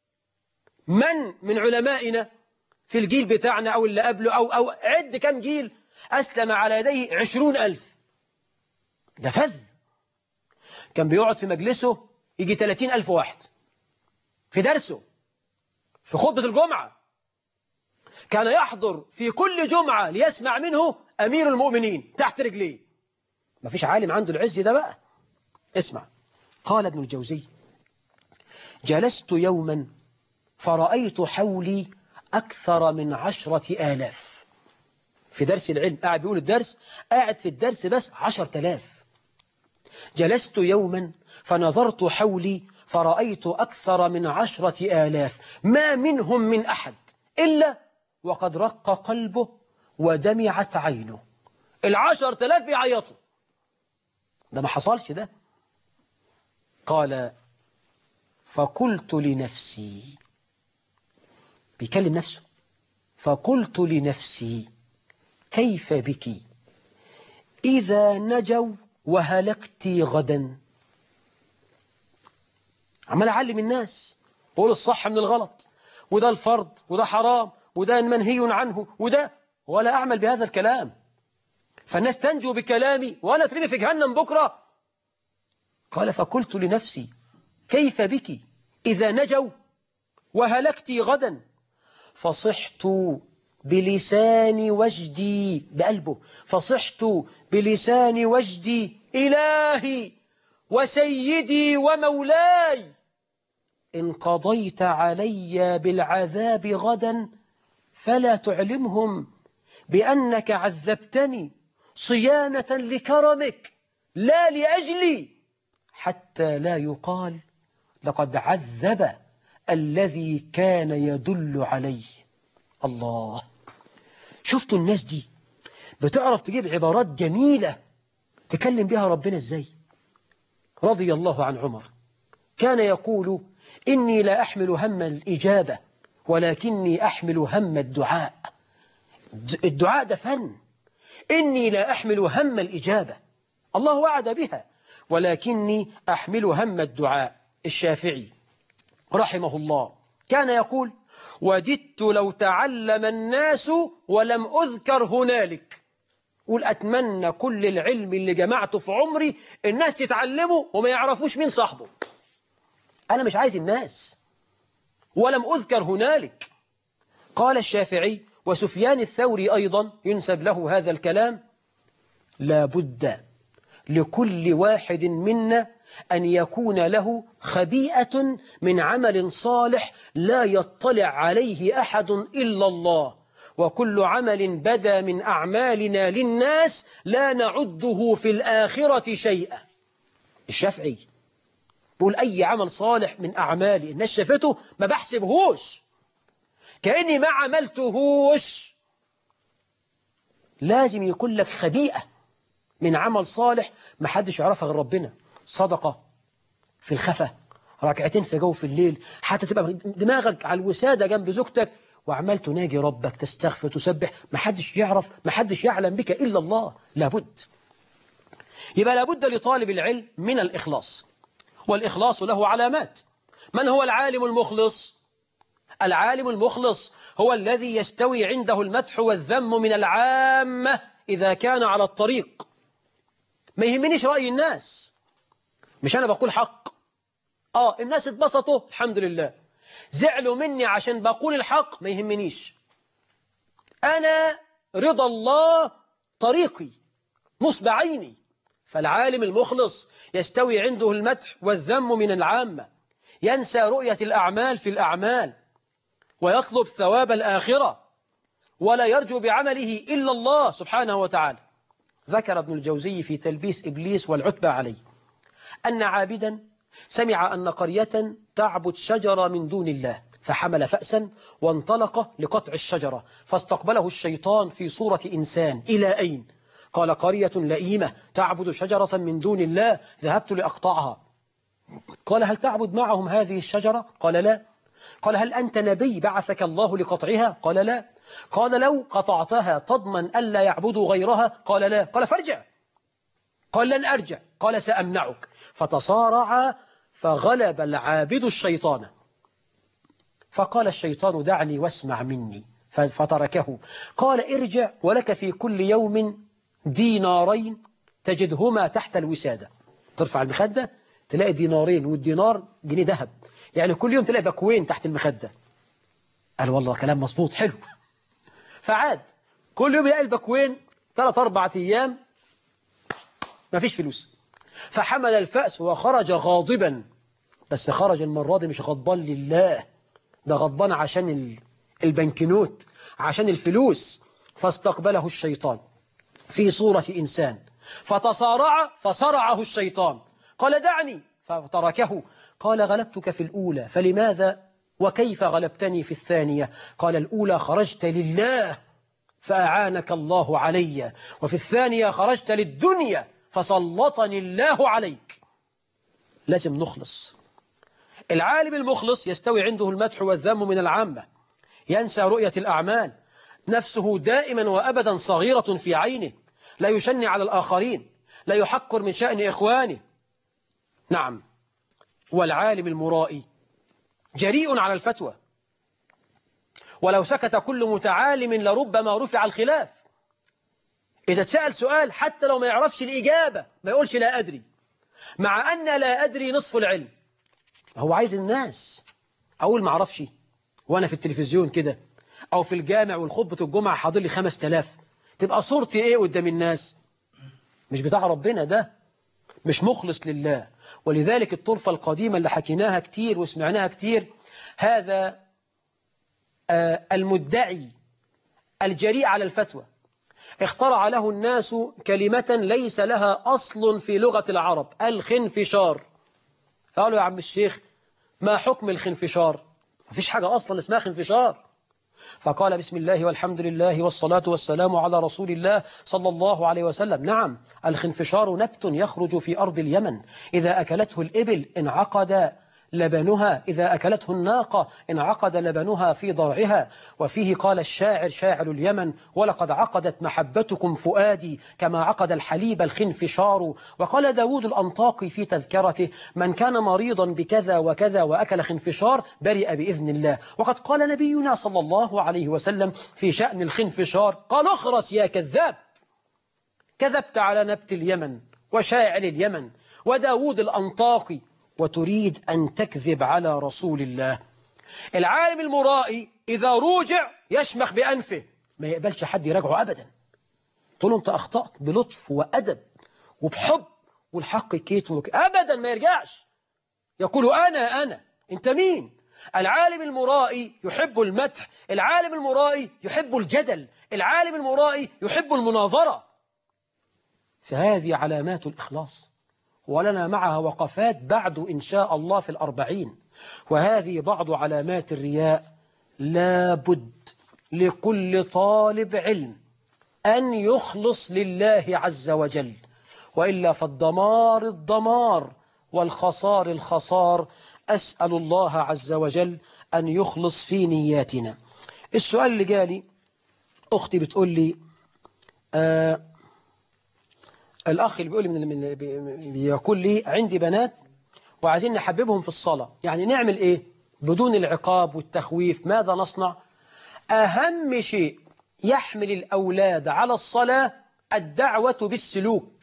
من علمائنا في الجيل بتاعنا أو اللي قبله أو عد كم جيل أسلم على يديه 20,000. ده فذ. كان بيقعد في مجلسه يجي 30,000 واحد في درسه، في خطبة الجمعة. كان يحضر في كل جمعة ليسمع منه أمير المؤمنين تحت رجليه. مفيش عالم عنده العز ده بقى. اسمع، قال ابن الجوزي جلست يوما فرأيت حولي أكثر من 10,000 في درس العلم. قاعد بيقول الدرس، قاعد في الدرس بس 10,000. جلست يوما فنظرت حولي فرأيت أكثر من 10,000 ما منهم من أحد إلا وقد رق قلبه ودمعت عينه. 10,000 بيعيطوا، ده ما حصلش ده. قال فقلت لنفسي، بيكلم نفسه، فقلت لنفسي كيف بك إذا نجوا وهلكتي غدا. عمال أعلم الناس بقول الصح من الغلط، وده الفرض وده حرام وده منهي عنه وده، ولا أعمل بهذا الكلام. فالناس تنجو بكلامي وأنا ترمي في جهنم بكرة. قال فقلت لنفسي كيف بك إذا نجوا وهلكتي غدا؟ فصحت بلسان وجدي، بقلبه، فصحت بلسان وجدي إلهي وسيدي ومولاي، إن قضيت علي بالعذاب غدا فلا تعلمهم بأنك عذبتني صيانة لكرمك لا لأجلي، حتى لا يقال لقد عذب الذي كان يدل عليه. الله، شفتوا الناس دي بتعرف تجيب عبارات جميلة تكلم بها ربنا ازاي؟ رضي الله عن عمر، كان يقول إني لا أحمل هم الإجابة ولكني أحمل هم الدعاء. الدعاء ده فن. إني لا أحمل هم الإجابة، الله وعد بها، ولكني أحمل هم الدعاء. الشافعي رحمه الله كان يقول وددت لو تعلم الناس ولم أذكر هنالك. قول أتمنى كل العلم اللي جمعته في عمري الناس تتعلمه وما يعرفوش مين صاحبه. أنا مش عايز الناس، ولم أذكر هنالك. قال الشافعي وسفيان الثوري أيضا ينسب له هذا الكلام: لا بد لكل واحد منا أن يكون له خبيئة من عمل صالح لا يطلع عليه أحد إلا الله، وكل عمل بدا من أعمالنا للناس لا نعده في الآخرة شيئا. الشافعي بقول أي عمل صالح من أعمالي الناس شافته ما بحسبهوش، كأني ما عملتهوش. لازم يكون لك خبيئة من عمل صالح ما حدش يعرفها غير ربنا. صدقة في الخفا، ركعتين في جوف الليل، حتى تبقى دماغك على الوسادة جنب زوجتك وعمال تناجي ربك، تستغفر، تسبح، ما حدش يعرف، ما حدش يعلم بك إلا الله. لابد. يبقى لابد لطالب العلم من الإخلاص، والإخلاص له علامات. من هو العالم المخلص؟ العالم المخلص هو الذي يستوي عنده المدح والذم من العامة إذا كان على الطريق. ما يهمنيش رأي الناس، مش أنا بقول حق. الناس اتبسطوا الحمد لله، زعلوا مني عشان بقول الحق ما يهمنيش. أنا رضا الله طريقي نصب عيني. فالعالم المخلص يستوي عنده المدح والذم من العامة، ينسى رؤية الأعمال في الأعمال، ويطلب ثواب الآخرة، ولا يرجو بعمله إلا الله سبحانه وتعالى. ذكر ابن الجوزي في تلبيس إبليس والعتبى عليه أن عابدا سمع أن قرية تعبد شجرة من دون الله، فحمل فأسا وانطلق لقطع الشجرة، فاستقبله الشيطان في صورة إنسان. إلى أين؟ قال قرية لئيمة تعبد شجرة من دون الله، ذهبت لأقطعها. قال هل تعبد معهم هذه الشجرة؟ قال لا. قال هل أنت نبي بعثك الله لقطعها؟ قال لا. قال لو قطعتها تضمن ألا يعبدوا غيرها؟ قال لا. قال فارجع. قال لن أرجع. قال سأمنعك. فتصارع فغلب العابد الشيطان، فقال الشيطان دعني واسمع مني، فتركه. قال ارجع ولك في كل يوم دينارين تجدهما تحت الوسادة. ترفع المخدة تلاقي دينارين، والدينار جنيه ذهب، يعني كل يوم تلاقي باكوين تحت المخدة. قال والله كلام مظبوط حلو. فعاد كل يوم يلاقي الباكوين 3-4 أيام ما فيش فلوس، فحمل الفأس وخرج غاضبا. بس خرج المرة دي مش غضبان لله، ده غضبان عشان البنكنوت، عشان الفلوس. فاستقبله الشيطان في صورة إنسان، فتصارع فصرعه الشيطان. قال دعني، فتركه. قال غلبتك في الأولى فلماذا وكيف غلبتني في الثانية؟ قال الأولى خرجت لله فأعانك الله علي، وفي الثانية خرجت للدنيا فسلطني الله عليك. لازم نخلص. العالم المخلص يستوي عنده المدح والذم من العامة، ينسى رؤية الأعمال، نفسه دائما وأبدا صغيرة في عينه، لا يشني على الآخرين، لا يحقر من شأن إخوانه. نعم. والعالم المرائي جريء على الفتوى، ولو سكت كل متعالم لربما رفع الخلاف. إذا تسأل سؤال حتى لو ما يعرفش الإجابة ما يقولش لا أدري، مع أن لا أدري نصف العلم. هو عايز الناس أقول ما أعرفش وأنا في التلفزيون كده أو في الجامع والخطبة الجمعة حاضر لي 5000، تبقى صورتي إيه قدام الناس؟ مش بتاع ربنا ده، مش مخلص لله. ولذلك الطرفة القديمة اللي حكيناها كتير وسمعناها كتير، هذا المدعي الجريء على الفتوى اخترع له الناس كلمة ليس لها أصل في لغة العرب، الخنفشار. قالوا يا عم الشيخ ما حكم الخنفشار؟ ما فيش حاجة أصلا اسمها خنفشار. فقال بسم الله والحمد لله والصلاة والسلام على رسول الله صلى الله عليه وسلم. نعم، الخنفشار نبت يخرج في أرض اليمن، إذا أكلته الإبل انعقد لبنها، إذا أكلته الناقة انعقد لبنها في ضرعها. وفيه قال الشاعر شاعر اليمن: ولقد عقدت محبتكم فؤادي كما عقد الحليب الخنفشار. وقال داود الأنطاقي في تذكرته: من كان مريضا بكذا وكذا وأكل خنفشار برئ بإذن الله. وقد قال نبينا صلى الله عليه وسلم في شأن الخنفشار: قال اخرس يا كذاب، كذبت على نبت اليمن وشاعر اليمن وداود الأنطاقي وتريد أن تكذب على رسول الله. العالم المرائي إذا روجع يشمخ بأنفه، ما يقبلش حد يراجعه أبدا. تقول له أنت أخطأت بلطف وأدب وبحب والحق كيت أبدا ما يرجعش، يقول أنا أنت مين؟ العالم المرائي يحب المدح، العالم المرائي يحب الجدل، العالم المرائي يحب المناظرة. فهذه علامات الإخلاص، ولنا معها وقفات بعد إن شاء الله في 40. وهذه بعض علامات الرياء. لا بد لكل طالب علم أن يخلص لله عز وجل، وإلا فالدمار الدمار والخسار الخسار. أسأل الله عز وجل أن يخلص في نياتنا. السؤال اللي جالي، أختي بتقول لي الأخ اللي بيقول لي بيقول لي عندي بنات وعايزين نحببهم في الصلاة، يعني نعمل إيه بدون العقاب والتخويف؟ ماذا نصنع؟ أهم شيء يحمل الأولاد على الصلاة الدعوة بالسلوك.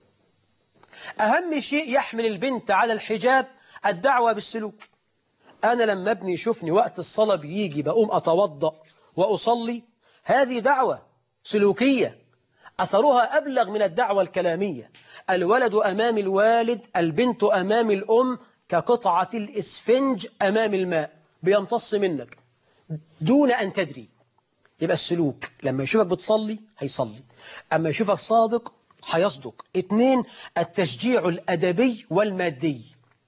أهم شيء يحمل البنت على الحجاب الدعوة بالسلوك. أنا لما ابني يشوفني وقت الصلاة بيجي بقوم أتوضأ وأصلي، هذه دعوة سلوكية أثرها أبلغ من الدعوة الكلامية. الولد أمام الوالد، البنت أمام الأم كقطعة الإسفنج أمام الماء، بيمتص منك دون أن تدري. يبقى السلوك لما يشوفك بتصلي هيصلي، أما يشوفك صادق هيصدق. 2، التشجيع الأدبي والمادي.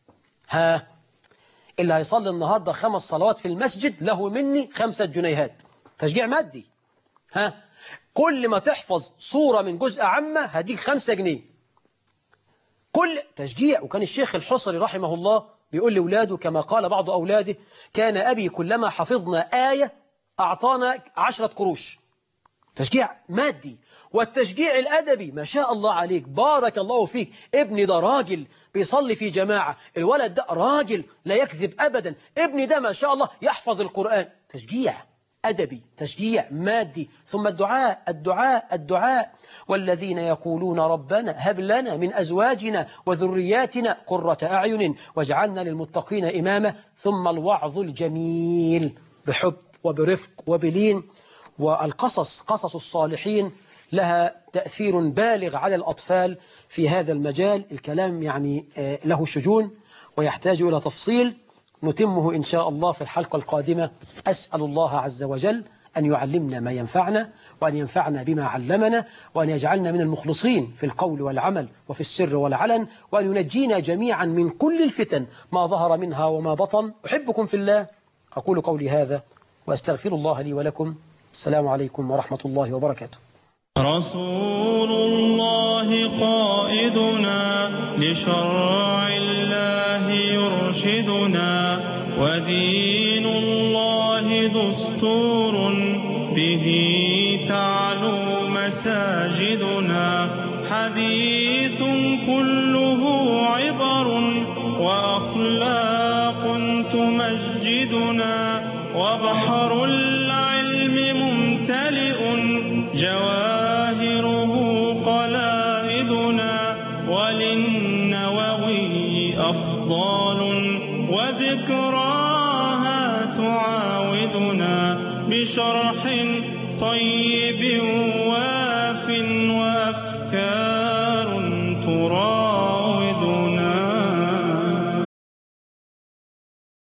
اللي هيصلي النهاردة 5 صلوات في المسجد له مني 5 جنيهات، تشجيع مادي. كل ما تحفظ صورة من جزء عامة هديك 5 جنيه، كل تشجيع. وكان الشيخ الحصري رحمه الله بيقول لأولاده كما قال بعض أولاده: كان أبي كلما حفظنا آية أعطانا 10 قروش. تشجيع مادي. والتشجيع الأدبي، ما شاء الله عليك بارك الله فيك، ابني ده راجل بيصلي في جماعة، الولد ده راجل لا يكذب أبدا، ابني ده ما شاء الله يحفظ القرآن. تشجيع أدبي، تشجيع مادي. ثم الدعاء الدعاء الدعاء. والذين يقولون ربنا هب لنا من أزواجنا وذرياتنا قرة أعين واجعلنا للمتقين إماما. ثم الوعظ الجميل بحب وبرفق وبلين. والقصص، قصص الصالحين لها تأثير بالغ على الأطفال في هذا المجال. الكلام يعني له شجون ويحتاج إلى تفصيل، نتمه إن شاء الله في الحلقة القادمة. أسأل الله عز وجل أن يعلمنا ما ينفعنا، وأن ينفعنا بما علمنا، وأن يجعلنا من المخلصين في القول والعمل وفي السر والعلن، وأن ينجينا جميعا من كل الفتن ما ظهر منها وما بطن. أحبكم في الله. أقول قولي هذا وأستغفر الله لي ولكم. السلام عليكم ورحمة الله وبركاته. رسول الله قائدنا لشرع الله يرشدنا، ودين الله دستور به تعلو مساجدنا. حديث كله عبر وأخلاق تمجدنا وبحر العلم ممتلئ جواهره خلائدنا وللنووي أفضال وذكراها تعاودنا بشرح طيب